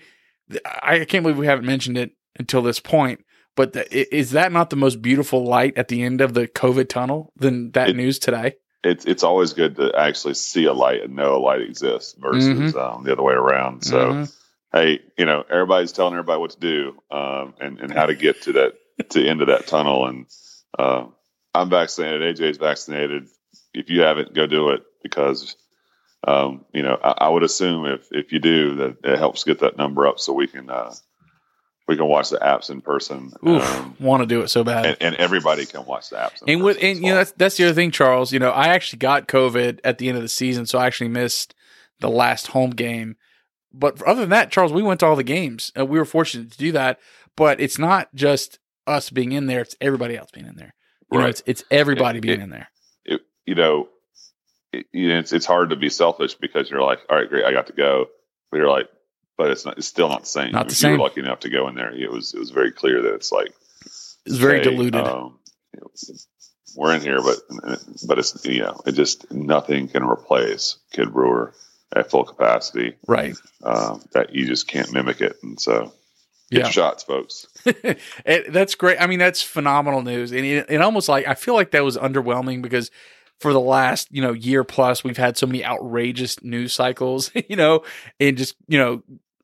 I can't believe we haven't mentioned it until this point. But the, is that not the most beautiful light at the end of the COVID tunnel than that it, news today? It's it's always good to actually see a light and know a light exists versus mm-hmm. um, the other way around. So. Mm-hmm. Hey, you know, everybody's telling everybody what to do um, and, and how to get to that to the end of that tunnel. And uh, I'm vaccinated. A J's vaccinated. If you haven't, go do it because, um, you know, I, I would assume if, if you do that it helps get that number up so we can uh, we can watch the apps in person. Um, want to do it so bad, and, and everybody can watch the apps. In and with and you know that's that's the other thing, Charles. You know, I actually got COVID at the end of the season, so I actually missed the last home game. But other than that, Charles, we went to all the games. Uh, we were fortunate to do that. But it's not just us being in there; it's everybody else being in there. You right. know, it's it's everybody it, being it, in there. It, you know, it, you know, it's it's hard to be selfish because you're like, all right, great, I got to go. But you're like, but it's not. It's still not the same. Not the if same. You were lucky enough to go in there. It was. It was very clear that it's like it's very hey, diluted. Um, you know, we're in here, but but it's you know it just nothing can replace Kid Brewer at full capacity. Right. Um, that you just can't mimic it, and so get Yeah. your shots, folks. It, that's great. I mean, that's phenomenal news, and it, it almost like I feel like that was underwhelming because for the last you know year plus we've had so many outrageous news cycles, you know, and just you know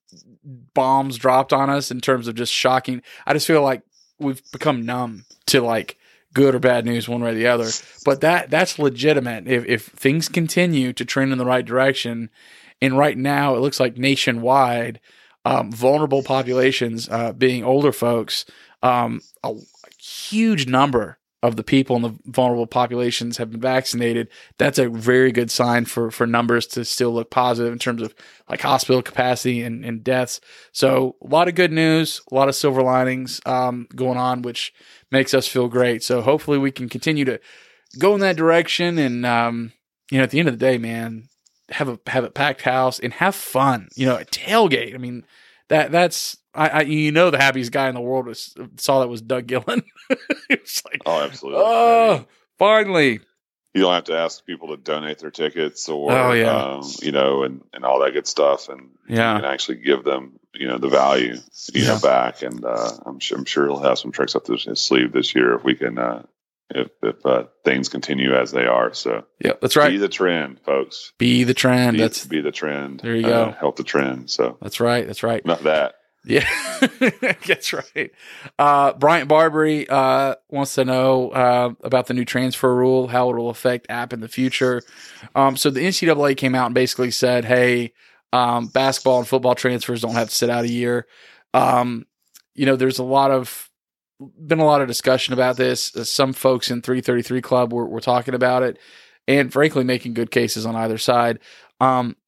bombs dropped on us in terms of just shocking. I just feel like we've become numb to like good or bad news one way or the other. But that that's legitimate. If if things continue to trend in the right direction, and right now it looks like nationwide, um, vulnerable populations, uh, being older folks, um, a, a huge number of the people in the vulnerable populations have been vaccinated. That's a very good sign for for numbers to still look positive in terms of like hospital capacity and, and deaths. So a lot of good news, a lot of silver linings um, going on, which makes us feel great. So hopefully we can continue to go in that direction. And um, you know, at the end of the day, man, have a have a packed house and have fun. You know, a tailgate. I mean, that that's. I, I, you know, the happiest guy in the world was saw that was Doug Gillen. It's like, Oh, absolutely. oh, I mean, finally. you don't have to ask people to donate their tickets or, Oh, yeah. um, you know, and, and all that good stuff. And Yeah. you can actually give them, you know, the value, you Yeah. know, back. And uh, I'm sure, I'm sure he'll have some tricks up his sleeve this year if we can, uh, if, if uh, things continue as they are. So Yeah, that's right. be the trend, folks. Be the trend. Be, That's be the trend. There you uh, go. Help the trend. So that's right. That's right. not that. Yeah, that's right. Uh, Bryant Barbary uh, wants to know uh, about the new transfer rule, how it will affect App in the future. Um, so the N C double A came out and basically said, hey, um, basketball and football transfers don't have to sit out a year. Um, you know, there's a lot of been a lot of discussion about this. Uh, some folks in three thirty-three Club were, were talking about it and frankly making good cases on either side. Um,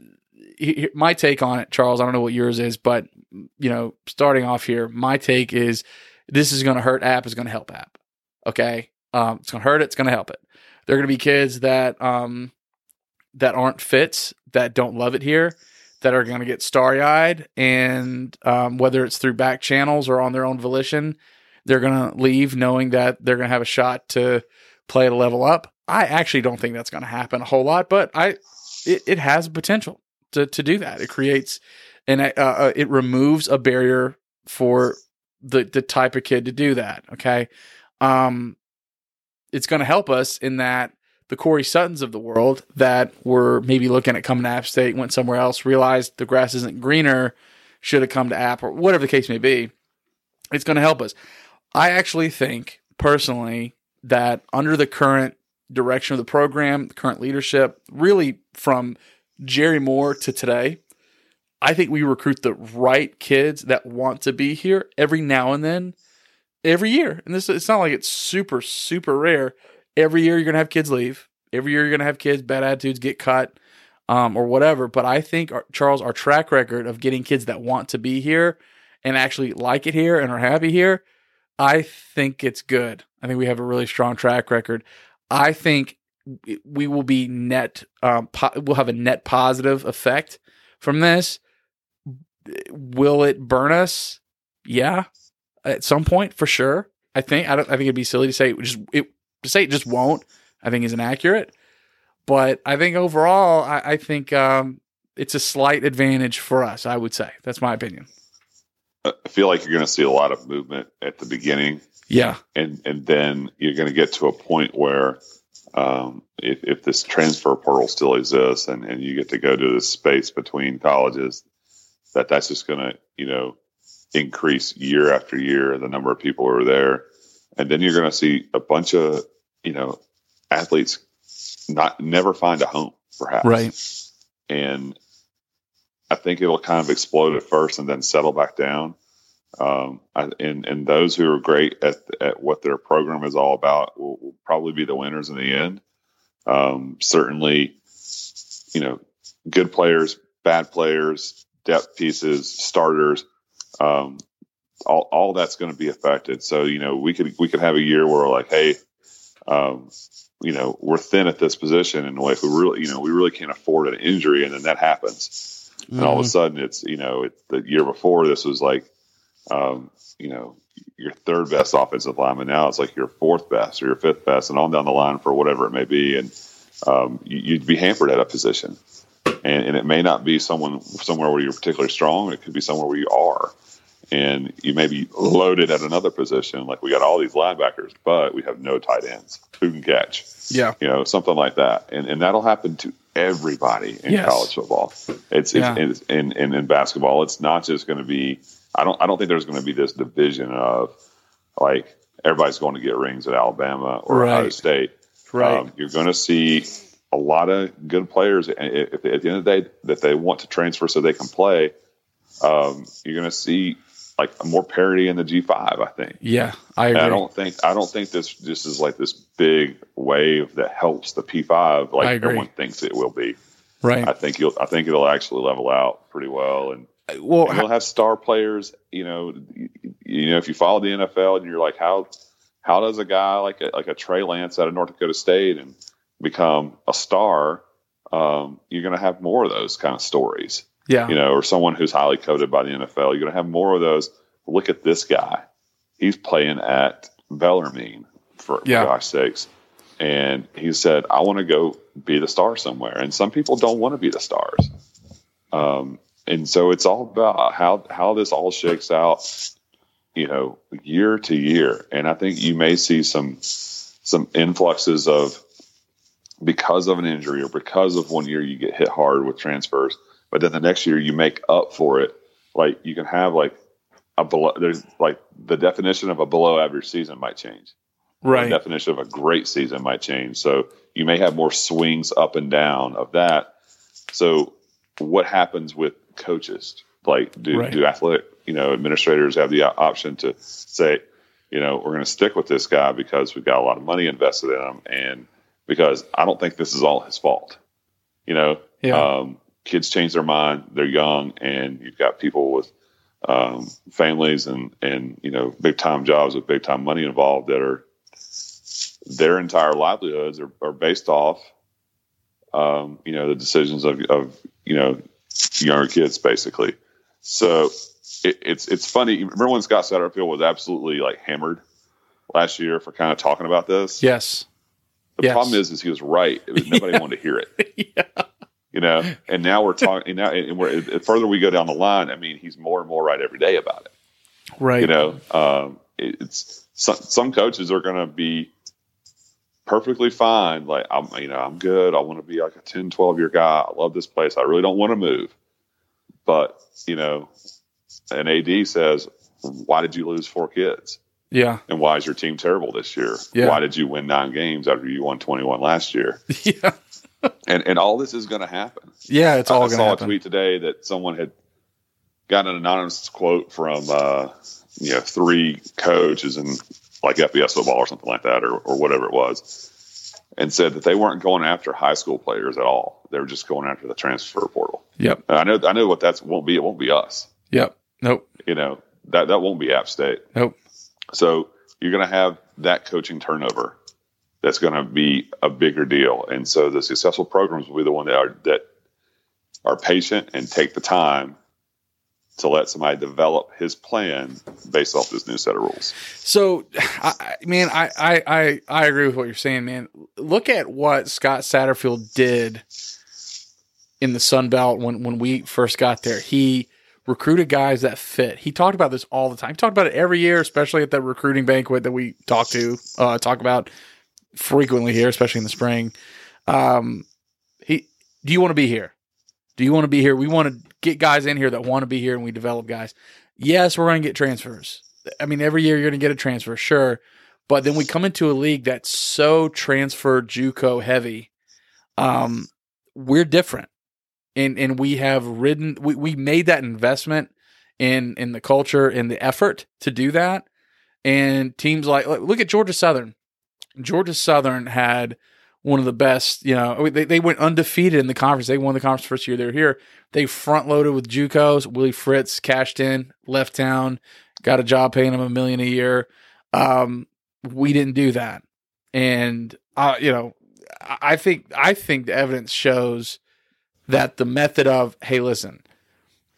he, my take on it, Charles, I don't know what yours is, but you know, starting off here, my take is this is going to hurt App, is going to help App. Okay. Um, it's going to hurt it. It's going to help it. There are going to be kids that, um, that aren't fits, that don't love it here, that are going to get starry eyed. And, um, whether it's through back channels or on their own volition, they're going to leave knowing that they're going to have a shot to play at a level up. I actually don't think that's going to happen a whole lot, but I, it, it has potential to, to do that. It creates, and uh, uh, it removes a barrier for the the type of kid to do that. Okay, um, it's going to help us in that the Corey Suttons of the world that were maybe looking at coming to App State, went somewhere else, realized the grass isn't greener, should have come to App, or whatever the case may be. It's going to help us. I actually think personally that under the current direction of the program, the current leadership, really from Jerry Moore to today, I think we recruit the right kids that want to be here every now and then, every year. And this, it's not like it's super, super rare. Every year you're going to have kids leave. Every year you're going to have kids, bad attitudes, get cut, um, or whatever. But I think, our, Charles, our track record of getting kids that want to be here and actually like it here and are happy here, I think it's good. I think we have a really strong track record. I think we will be net, um, po- we'll have a net positive effect from this. Will it burn us? Yeah, at some point for sure. I think I don't. I think it'd be silly to say it just it to say it just won't. I think is inaccurate. But I think overall, I, I think um, it's a slight advantage for us. I would say that's my opinion. I feel like you're going to see a lot of movement at the beginning. Yeah, and and then you're going to get to a point where um, if, if this transfer portal still exists and, and you get to go to this space between colleges, that that's just going to, you know, increase year after year, the number of people who are there. And then you're going to see a bunch of, you know, athletes not never find a home, perhaps. right. And I think it'll kind of explode at first and then settle back down. Um, I, and, and those who are great at, at what their program is all about will, will probably be the winners in the end. Um, certainly, you know, good players, bad players, depth pieces, starters, um, all, all that's going to be affected. So, you know, we could, we could have a year where we're like, hey, um, you know, we're thin at this position and like we really, you know, we really can't afford an injury. And then that happens. And all of a sudden, it's, you know, it, the year before this was like, um, you know, your third best offensive lineman. Now it's like your fourth best or your fifth best, and on down the line for whatever it may be. And um, you, you'd be hampered at a position, and, and it may not be someone somewhere where you're particularly strong. It could be somewhere where you are, and you may be loaded at another position. Like we got all these linebackers, but we have no tight ends who can catch. Yeah, you know, something like that, and and that'll happen to everybody in yes. college football. It's, yeah. it's, it's in, in in basketball. It's not just going to be. I don't. I don't think there's going to be this division of like everybody's going to get rings at Alabama or right. Ohio State. Right. Um, you're going to see a lot of good players. If, if, at the end of the day, that they want to transfer so they can play, um, you're going to see like more parity in the G five. I think. Yeah, I agree. And I don't think. I don't think this this is like this big wave that helps the P five like everyone thinks it will be. Right. I think you'll. I think it'll actually level out pretty well and. Well, and they'll have star players. You know, you, you know, if you follow the N F L and you're like, how how does a guy like a, like a Trey Lance out of North Dakota State and become a star? Um, you're going to have more of those kind of stories. Yeah, you know, or someone who's highly coded by the N F L. You're going to have more of those. Look at this guy; he's playing at Bellarmine for, yeah. for gosh sakes, and he said, "I want to go be the star somewhere." And some people don't want to be the stars. Um, And so it's all about how, how this all shakes out, you know, year to year. And I think you may see some some influxes of because of an injury or because of one year you get hit hard with transfers, but then the next year you make up for it. Like you can have like a below, there's like the definition of a below average season might change. Right. The definition of a great season might change. So you may have more swings up and down of that. So what happens with coaches? Like do, right. do athletic, you know, administrators have the option to say, you know, we're going to stick with this guy because we've got a lot of money invested in him. And because I don't think this is all his fault, you know, yeah. um, kids change their mind. They're young and you've got people with um, families and, and, you know, big time jobs with big time money involved that are their entire livelihoods are, are based off, um, you know, the decisions of, of, you know, younger kids basically. So it, it's it's funny. Remember when Scott Satterfield was absolutely like hammered last year for kind of talking about this? Yes. The yes. problem is, is he was right. It was nobody yeah. wanted to hear it. yeah. You know, and now we're talking. Now, and we're the further we go down the line. I mean, he's more and more right every day about it. Right. You know, um, it, it's some, some coaches are going to be perfectly fine. Like, I'm, you know, I'm good. I want to be like a ten, twelve year guy. I love this place. I really don't want to move. But, you know, an A D says, why did you lose four kids? Yeah. And why is your team terrible this year? Yeah. Why did you win nine games after you won twenty-one last year? yeah. and and all this is going to happen. Yeah, it's all going to happen. I saw a tweet today that someone had gotten an anonymous quote from, uh, you know, three coaches in like F B S football or something like that, or, or whatever it was, and said that they weren't going after high school players at all. They were just going after the transfer portal. Yep. And I know, I know what that's won't be. It won't be us. Yep. Nope. You know, that, that won't be App State. Nope. So you're going to have that coaching turnover. That's going to be a bigger deal. And so the successful programs will be the one that are, that are patient and take the time to let somebody develop his plan based off this new set of rules. So, I, man, I, I, I, I agree with what you're saying, man. Look at what Scott Satterfield did in the Sun Belt when, when we first got there. He recruited guys that fit. He talked about this all the time. He talked about it every year, especially at that recruiting banquet that we talk to, uh, talk about frequently here, especially in the spring. Um, he, do you want to be here? Do you want to be here? We want to get guys in here that want to be here, and we develop guys. Yes, we're going to get transfers. I mean, every year you're going to get a transfer, sure. But then we come into a league that's so transfer JUCO heavy. Um, we're different. And and we have ridden, we, we made that investment in, in the culture and the effort to do that. And teams like, look at Georgia Southern. Georgia Southern had one of the best, you know, they, they went undefeated in the conference. They won the conference first year they were here. They front loaded with JUCOs. Willie Fritz cashed in, left town, got a job paying him a million a year. Um, we didn't do that. And, uh, you know, I think, I think the evidence shows that the method of, hey, listen,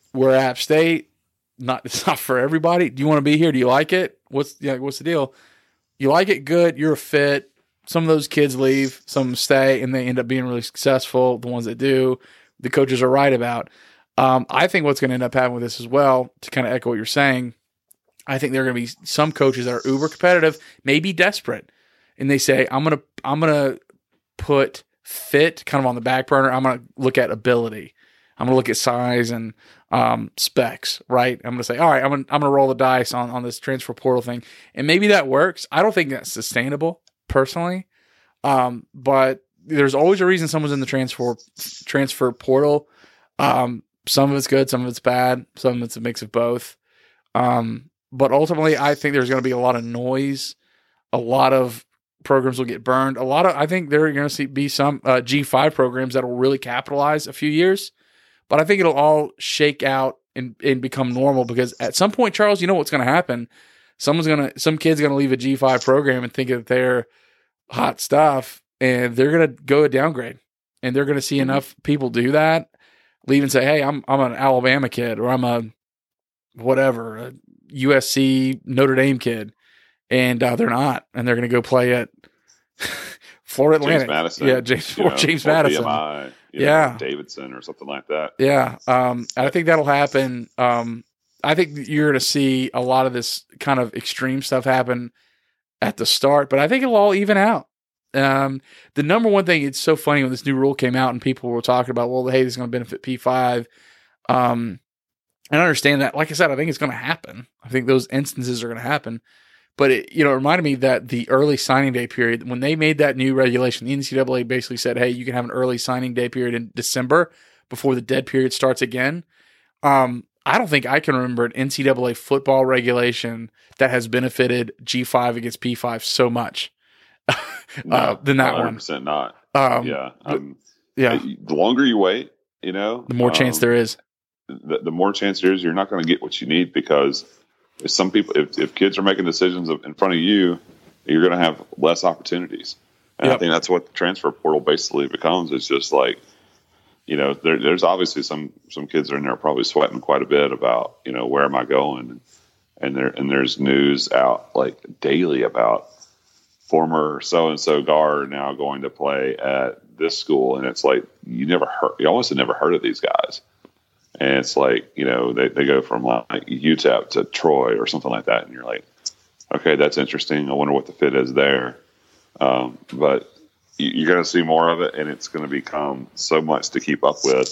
we're App State. Not it's not for everybody. Do you want to be here? Do you like it? What's yeah, what's the deal? You like it? Good. You're a fit. Some of those kids leave. Some of them stay, and they end up being really successful. The ones that do, the coaches are right about. Um, I think what's going to end up happening with this as well, to kind of echo what you're saying, I think there are going to be some coaches that are uber competitive, maybe desperate, and they say, "I'm gonna, I'm gonna put fit kind of on the back burner. I'm gonna look at ability. I'm gonna look at size and um, specs, right? I'm gonna say, all right, I'm gonna, I'm gonna roll the dice on on this transfer portal thing, and maybe that works. I don't think that's sustainable personally, um, but there's always a reason someone's in the transfer transfer portal. Um, some of it's good, some of it's bad, some of it's a mix of both. Um, but ultimately, I think there's going to be a lot of noise. A lot of programs will get burned. A lot of, I think there are going to see be some uh, G five programs that will really capitalize a few years. But I think it'll all shake out and, and become normal because at some point, Charles, you know what's going to happen. Someone's going to, some kid's going to leave a G five program and think that they're hot stuff, and they're going to go a downgrade, and they're going to see mm-hmm. enough people do that, leave and say, "Hey, I'm I'm an Alabama kid, or I'm a whatever, a U S C Notre Dame kid," and uh, they're not, and they're going to go play at Florida Atlantic, James Madison, yeah, James you know, James or Madison, B M I, you yeah, know, Davidson or something like that. Yeah, um, I think that'll happen. Um, I think you're going to see a lot of this kind of extreme stuff happen at the start, but I think it'll all even out. Um, the number one thing, it's so funny when this new rule came out and people were talking about, well, hey, this is going to benefit P five. Um, and I understand that. Like I said, I think it's going to happen. I think those instances are going to happen. But it, you know, it reminded me that the early signing day period, when they made that new regulation, the N C double A basically said, hey, you can have an early signing day period in December before the dead period starts again. Um, I don't think I can remember an N C double A football regulation that has benefited G five against P five so much uh, no, than that one hundred percent one. Not. Um, yeah. Um, yeah. The longer you wait, you know, the more um, chance there is. The, the more chance there is you're not going to get what you need, because if some people, if, if kids are making decisions in front of you, you're going to have less opportunities. And yep. I think that's what the transfer portal basically becomes. It's just like, you know, there, there's obviously some some kids that are in there probably sweating quite a bit about, you know, where am I going? And there and there's news out like daily about former so and so guard now going to play at this school, and it's like you never heard, you almost have never heard of these guys. And it's like, you know, they, they go from like U T E P to Troy or something like that, and you're like, okay, that's interesting. I wonder what the fit is there. Um, but you're going to see more of it, and it's going to become so much to keep up with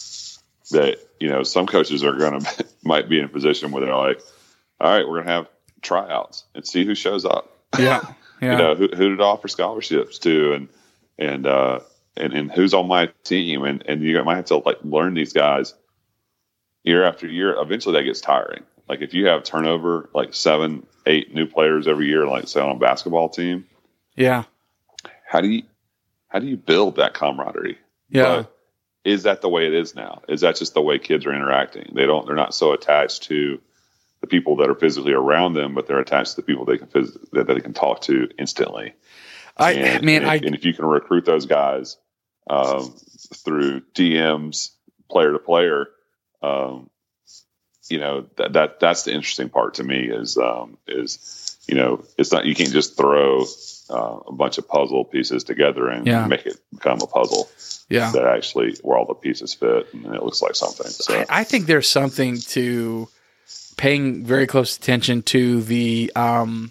that, you know, some coaches are going to might be in a position where they're like, all right, we're going to have tryouts and see who shows up. Yeah. Yeah. You know, who, who did I offer scholarships to, and, and, uh, and, and who's on my team. And, and you might have to like learn these guys year after year. Eventually that gets tiring. Like if you have turnover, like seven, eight new players every year, like say on a basketball team. Yeah. How do you, how do you build that camaraderie? Yeah. But is that the way it is now? Is that just the way kids are interacting? They don't, they're not so attached to the people that are physically around them, but they're attached to the people they can phys- that they can talk to instantly. I and, man, and if, I and if you can recruit those guys um, through D Ms, player to player, um, you know that that that's the interesting part to me is um, is you know it's not, you can't just throw uh, a bunch of puzzle pieces together and yeah. make it become a puzzle. Yeah, that actually where all the pieces fit and it looks like something. So I, I think there's something to paying very close attention to the um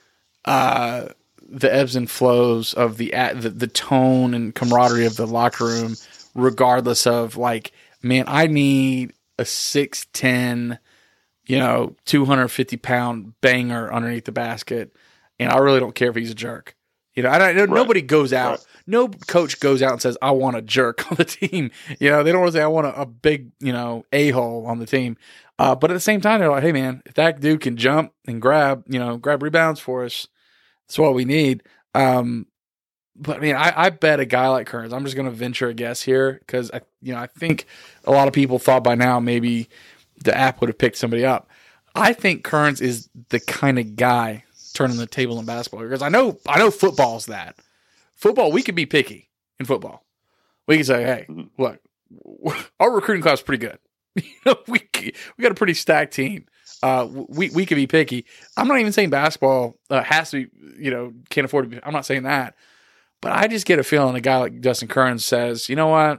uh the ebbs and flows of the the, the tone and camaraderie of the locker room, regardless of like, man, I need a six ten, you know, two hundred fifty pound banger underneath the basket, and I really don't care if he's a jerk. You know, I don't. Right. Nobody goes out. Right. No coach goes out and says, "I want a jerk on the team." You know, they don't want to say, "I want a, a big, you know, a hole on the team." Uh, but at the same time, they're like, "Hey, man, if that dude can jump and grab, you know, grab rebounds for us, that's what we need." Um, but I mean, I, I bet a guy like Kearns, I'm just going to venture a guess here because I, you know, I think a lot of people thought by now maybe the app would have picked somebody up. I think Kearns is the kind of guy turning the table in basketball, because I know I know football's that. Football, we can be picky in football. We can say, hey, look, our recruiting class is pretty good. You know, we we got a pretty stacked team. Uh, we we could be picky. I'm not even saying basketball uh, has to be, you know, can't afford to be. I'm not saying that, but I just get a feeling a guy like Justin Kearns says, you know what,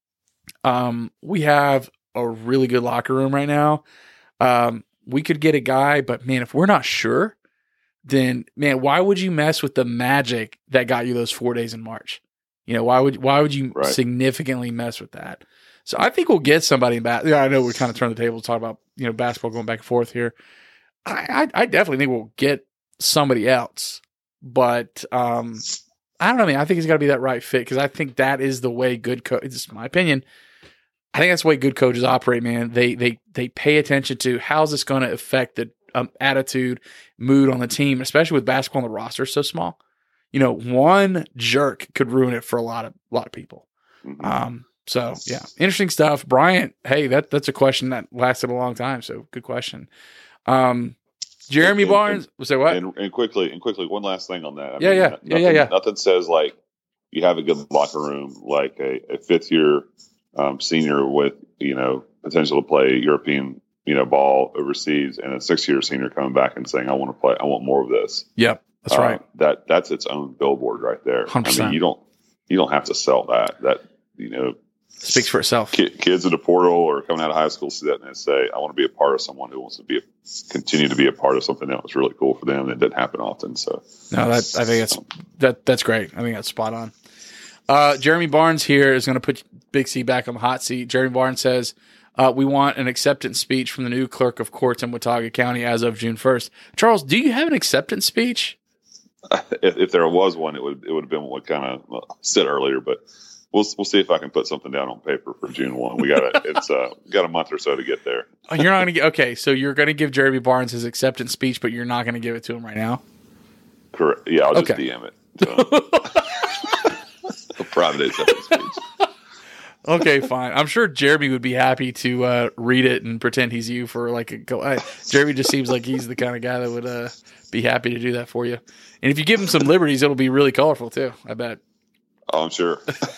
um, we have a really good locker room right now. Um, we could get a guy, but man, if we're not sure, then man, why would you mess with the magic that got you those four days in March? You know, why would why would you right. significantly mess with that? So I think we'll get somebody in bas- Yeah, I know we kind of turned the table to talk about, you know, basketball going back and forth here. I, I, I definitely think we'll get somebody else, but um, I don't know, man. I think he's got to be that right fit because I think that is the way good coach. This is my opinion. I think that's the way good coaches operate, man. They they they pay attention to how's this going to affect the um, attitude, mood on the team, especially with basketball on the roster so small. You know, one jerk could ruin it for a lot of a lot of people. Mm-hmm. Um. So yeah, interesting stuff. Bryant, hey, that that's a question that lasted a long time. So good question. Um, Jeremy and, Barnes, and, say what? And, and quickly, and quickly, one last thing on that. I yeah, mean, yeah, nothing, yeah, yeah, yeah. Nothing says like you have a good locker room, like a, a fifth year um, senior with you know potential to play European you know ball overseas, and a six year senior coming back and saying, "I want to play. I want more of this." Yep, that's uh, right. That that's its own billboard right there. one hundred percent. I mean, you don't you don't have to sell that. That you know. Speaks for itself. Kids in the portal or coming out of high school see that and they say, I want to be a part of someone who wants to be a, continue to be a part of something that was really cool for them. And it didn't happen often. So no, that I think that's that that's great. I think that's spot on. Uh, Jeremy Barnes here is going to put Big C back on the hot seat. Jeremy Barnes says, uh, we want an acceptance speech from the new clerk of courts in Watauga County as of June first. Charles, do you have an acceptance speech? If, if there was one, it would it would have been what kind of well, said earlier, but We'll we'll see if I can put something down on paper for June first. We got a, it's uh got a month or so to get there. Oh, you're not going to get okay. So you're going to give Jeremy Barnes his acceptance speech, but you're not going to give it to him right now. Correct. Yeah, I'll just okay. D M it. So. A private acceptance speech. Okay, fine. I'm sure Jeremy would be happy to uh, read it and pretend he's you for like a go. Uh, Jeremy just seems like he's the kind of guy that would uh, be happy to do that for you. And if you give him some liberties, it'll be really colorful too. I bet. Oh, I'm sure.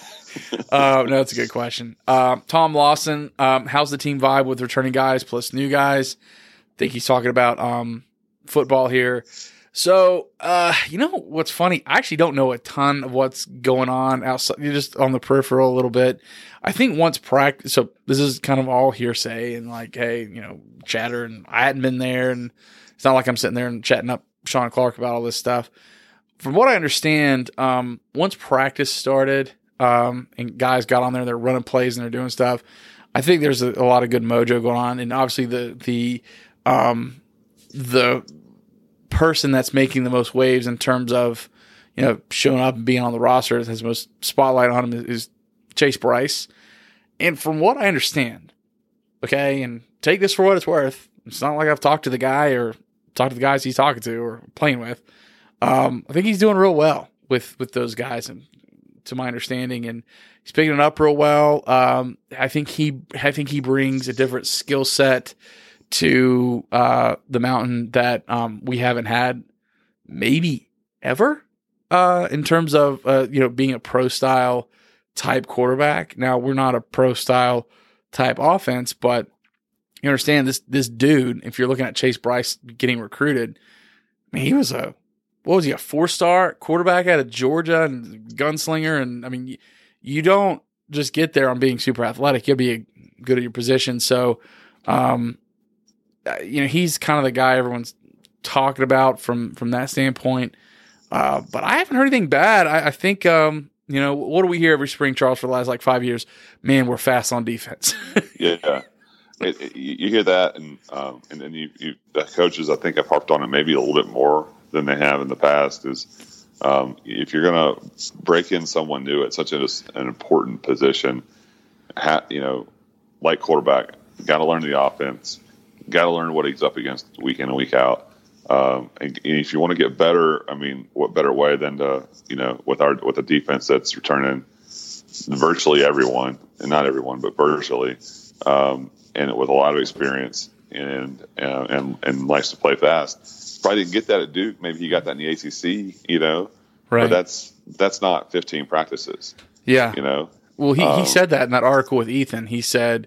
uh, no, that's a good question. Um, Tom Lawson, um, how's the team vibe with returning guys plus new guys? I think he's talking about um, football here. So, uh, you know what's funny? I actually don't know a ton of what's going on outside, just on the peripheral a little bit. I think once practice, so this is kind of all hearsay and like, hey, you know, chatter, and I hadn't been there, and it's not like I'm sitting there and chatting up Sean Clark about all this stuff. From what I understand, um, once practice started, Um, and guys got on there, they're running plays and they're doing stuff. I think there's a, a lot of good mojo going on, and obviously the the um, the person that's making the most waves in terms of you know showing up and being on the roster that has the most spotlight on him is, is Chase Bryce. And from what I understand, okay, and take this for what it's worth, it's not like I've talked to the guy or talked to the guys he's talking to or playing with. Um, I think he's doing real well with with those guys, and to my understanding, and he's picking it up real well. Um, I think he, I think he brings a different skill set to uh, the Mountain that um, we haven't had maybe ever uh, in terms of uh, you know being a pro style type quarterback. Now we're not a pro style type offense, but you understand this this dude. If you're looking at Chase Bryce getting recruited, I mean, he was a What was he, a four-star quarterback out of Georgia and gunslinger? And, I mean, you, you don't just get there on being super athletic. You'll be good at your position. So, um, you know, he's kind of the guy everyone's talking about from, from that standpoint. Uh, but I haven't heard anything bad. I, I think, um, you know, what do we hear every spring, Charles, for the last, like, five years? Man, we're fast on defense. Yeah. It, it, you hear that, and um, and then you, you, the coaches, I think, have harped on it maybe a little bit more than they have in the past. Is um, if you're going to break in someone new at such a, an important position, ha, you know, like quarterback, got to learn the offense, got to learn what he's up against week in and week out. Um, and, and if you want to get better, I mean, what better way than to, you know, with our with a defense that's returning virtually everyone, and not everyone, but virtually. Um, and with a lot of experience and, uh, and, and likes to play fast. Probably didn't get that at Duke. Maybe he got that in the A C C, you know, right. But that's, that's not fifteen practices. Yeah. You know? Well, he, um, he said that in that article with Ethan. He said,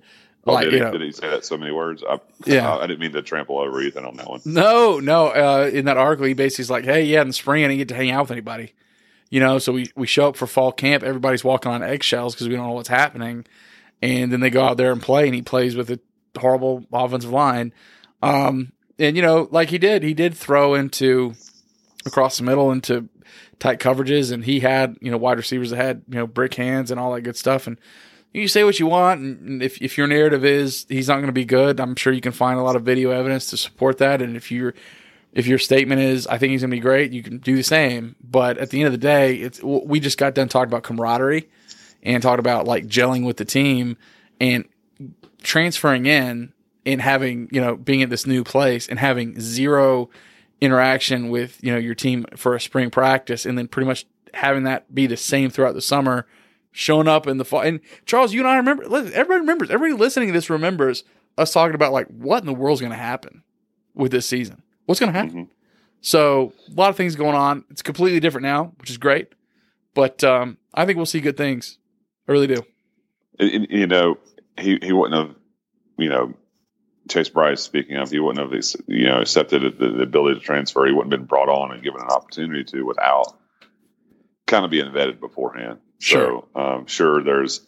Oh, like, did, he, you know, did he say that so many words? I, Yeah. I, I didn't mean to trample over Ethan on that one. No, no. Uh, in that article, he basically is like, hey, yeah, in the spring, I didn't get to hang out with anybody. You know, so we, we show up for fall camp. Everybody's walking on eggshells because we don't know what's happening. And then they go out there and play, and he plays with a horrible offensive line. Um, and, you know, like he did, he did throw into across the middle into tight coverages, and he had, you know, wide receivers that had, you know, brick hands and all that good stuff. And you say what you want, and if if your narrative is he's not going to be good, I'm sure you can find a lot of video evidence to support that. And if you're if your statement is I think he's going to be great, you can do the same. But at the end of the day, it's we just got done talking about camaraderie and talked about like gelling with the team and transferring in and having, you know, being at this new place and having zero interaction with, you know, your team for a spring practice, and then pretty much having that be the same throughout the summer. Showing up in the fall. And Charles, you and I remember, everybody remembers, everybody listening to this remembers us talking about like what in the world is going to happen with this season. What's going to happen? Mm-hmm. So a lot of things going on. It's completely different now, which is great. But um, I think we'll see good things. I really do. And, you know, he, he wouldn't have, you know, Chase Bryce, speaking of, he wouldn't have, you know, accepted the, the ability to transfer. He wouldn't have been brought on and given an opportunity to without kind of being vetted beforehand. Sure. So, um, sure, there's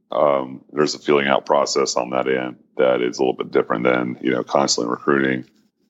um, there's a feeling out process on that end that is a little bit different than, you know, constantly recruiting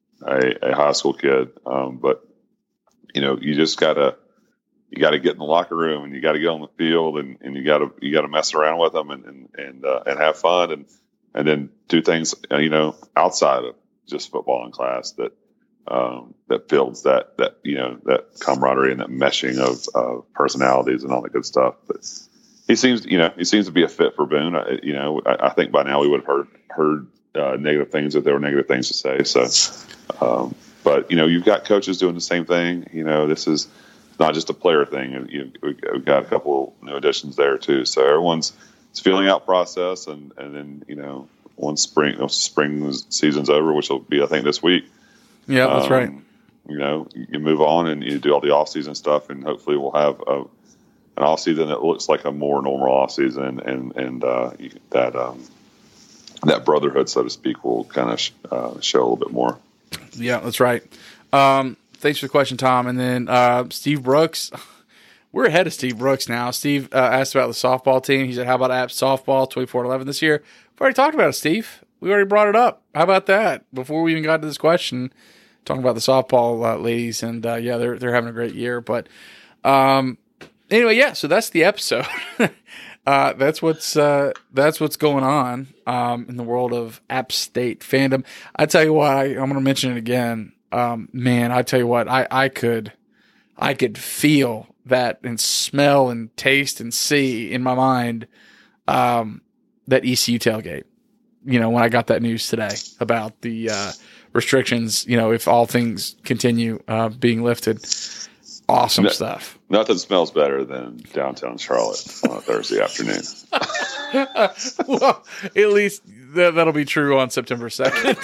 a, a high school kid. Um, but, you know, you just gotta you gotta get in the locker room and you gotta get on the field and, and you gotta you gotta mess around with them and and and, uh, and have fun and and then do things, you know, outside of just football in class that. Um, that builds that, that, you know, that camaraderie and that meshing of, of personalities and all that good stuff. But he seems, you know, he seems to be a fit for Boone. I, you know, I, I think by now we would have heard, heard, uh, negative things if there were negative things to say. So, um, but you know, you've got coaches doing the same thing. You know, this is not just a player thing. You, we've got a couple new additions there too. So everyone's it's feeling out process. And, and then, you know, once spring, once spring season's over, which will be, I think this week, yeah, that's um, right. You know, you move on and you do all the off-season stuff, and hopefully we'll have a, an off-season that looks like a more normal off-season, and and uh, you, that um, that brotherhood, so to speak, will kind of sh- uh, show a little bit more. Yeah, that's right. Um, thanks for the question, Tom. And then uh, Steve Brooks. We're ahead of Steve Brooks now. Steve uh, asked about the softball team. He said, how about App softball twenty-four to eleven this year? We've already talked about it, Steve. We already brought it up. How about that? Before we even got to this question, talking about the softball uh, ladies, and uh, yeah, they're they're having a great year. But um, anyway, yeah. So that's the episode. uh, that's what's uh, that's what's going on um, in the world of App State fandom. I tell you what, I, I'm going to mention it again. Um, man, I tell you what, I, I could I could feel that and smell and taste and see in my mind um, that E C U tailgate. You know, when I got that news today about the uh, restrictions, you know, if all things continue uh, being lifted, awesome no, stuff. Nothing smells better than downtown Charlotte on a Thursday afternoon. Well, at least th- that'll be true on September second.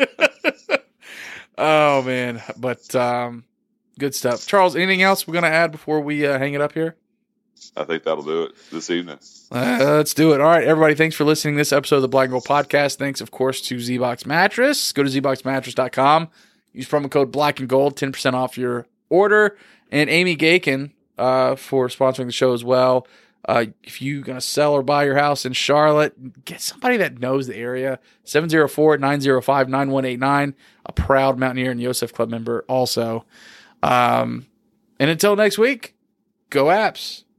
Oh, man. But um, good stuff. Charles, anything else we're going to add before we uh, hang it up here? I think that'll do it this evening. Uh, let's do it. All right, everybody, thanks for listening to this episode of the Black and Gold Podcast. Thanks, of course, to Z-Box Mattress. Go to z box mattress dot com. Use promo code Black and Gold, ten percent off your order. And Amy Gakin uh, for sponsoring the show as well. Uh, if you're going to sell or buy your house in Charlotte, get somebody that knows the area. seven oh four, nine oh five, nine one eight nine. A proud Mountaineer and Yosef Club member also. Um, and until next week, go Apps.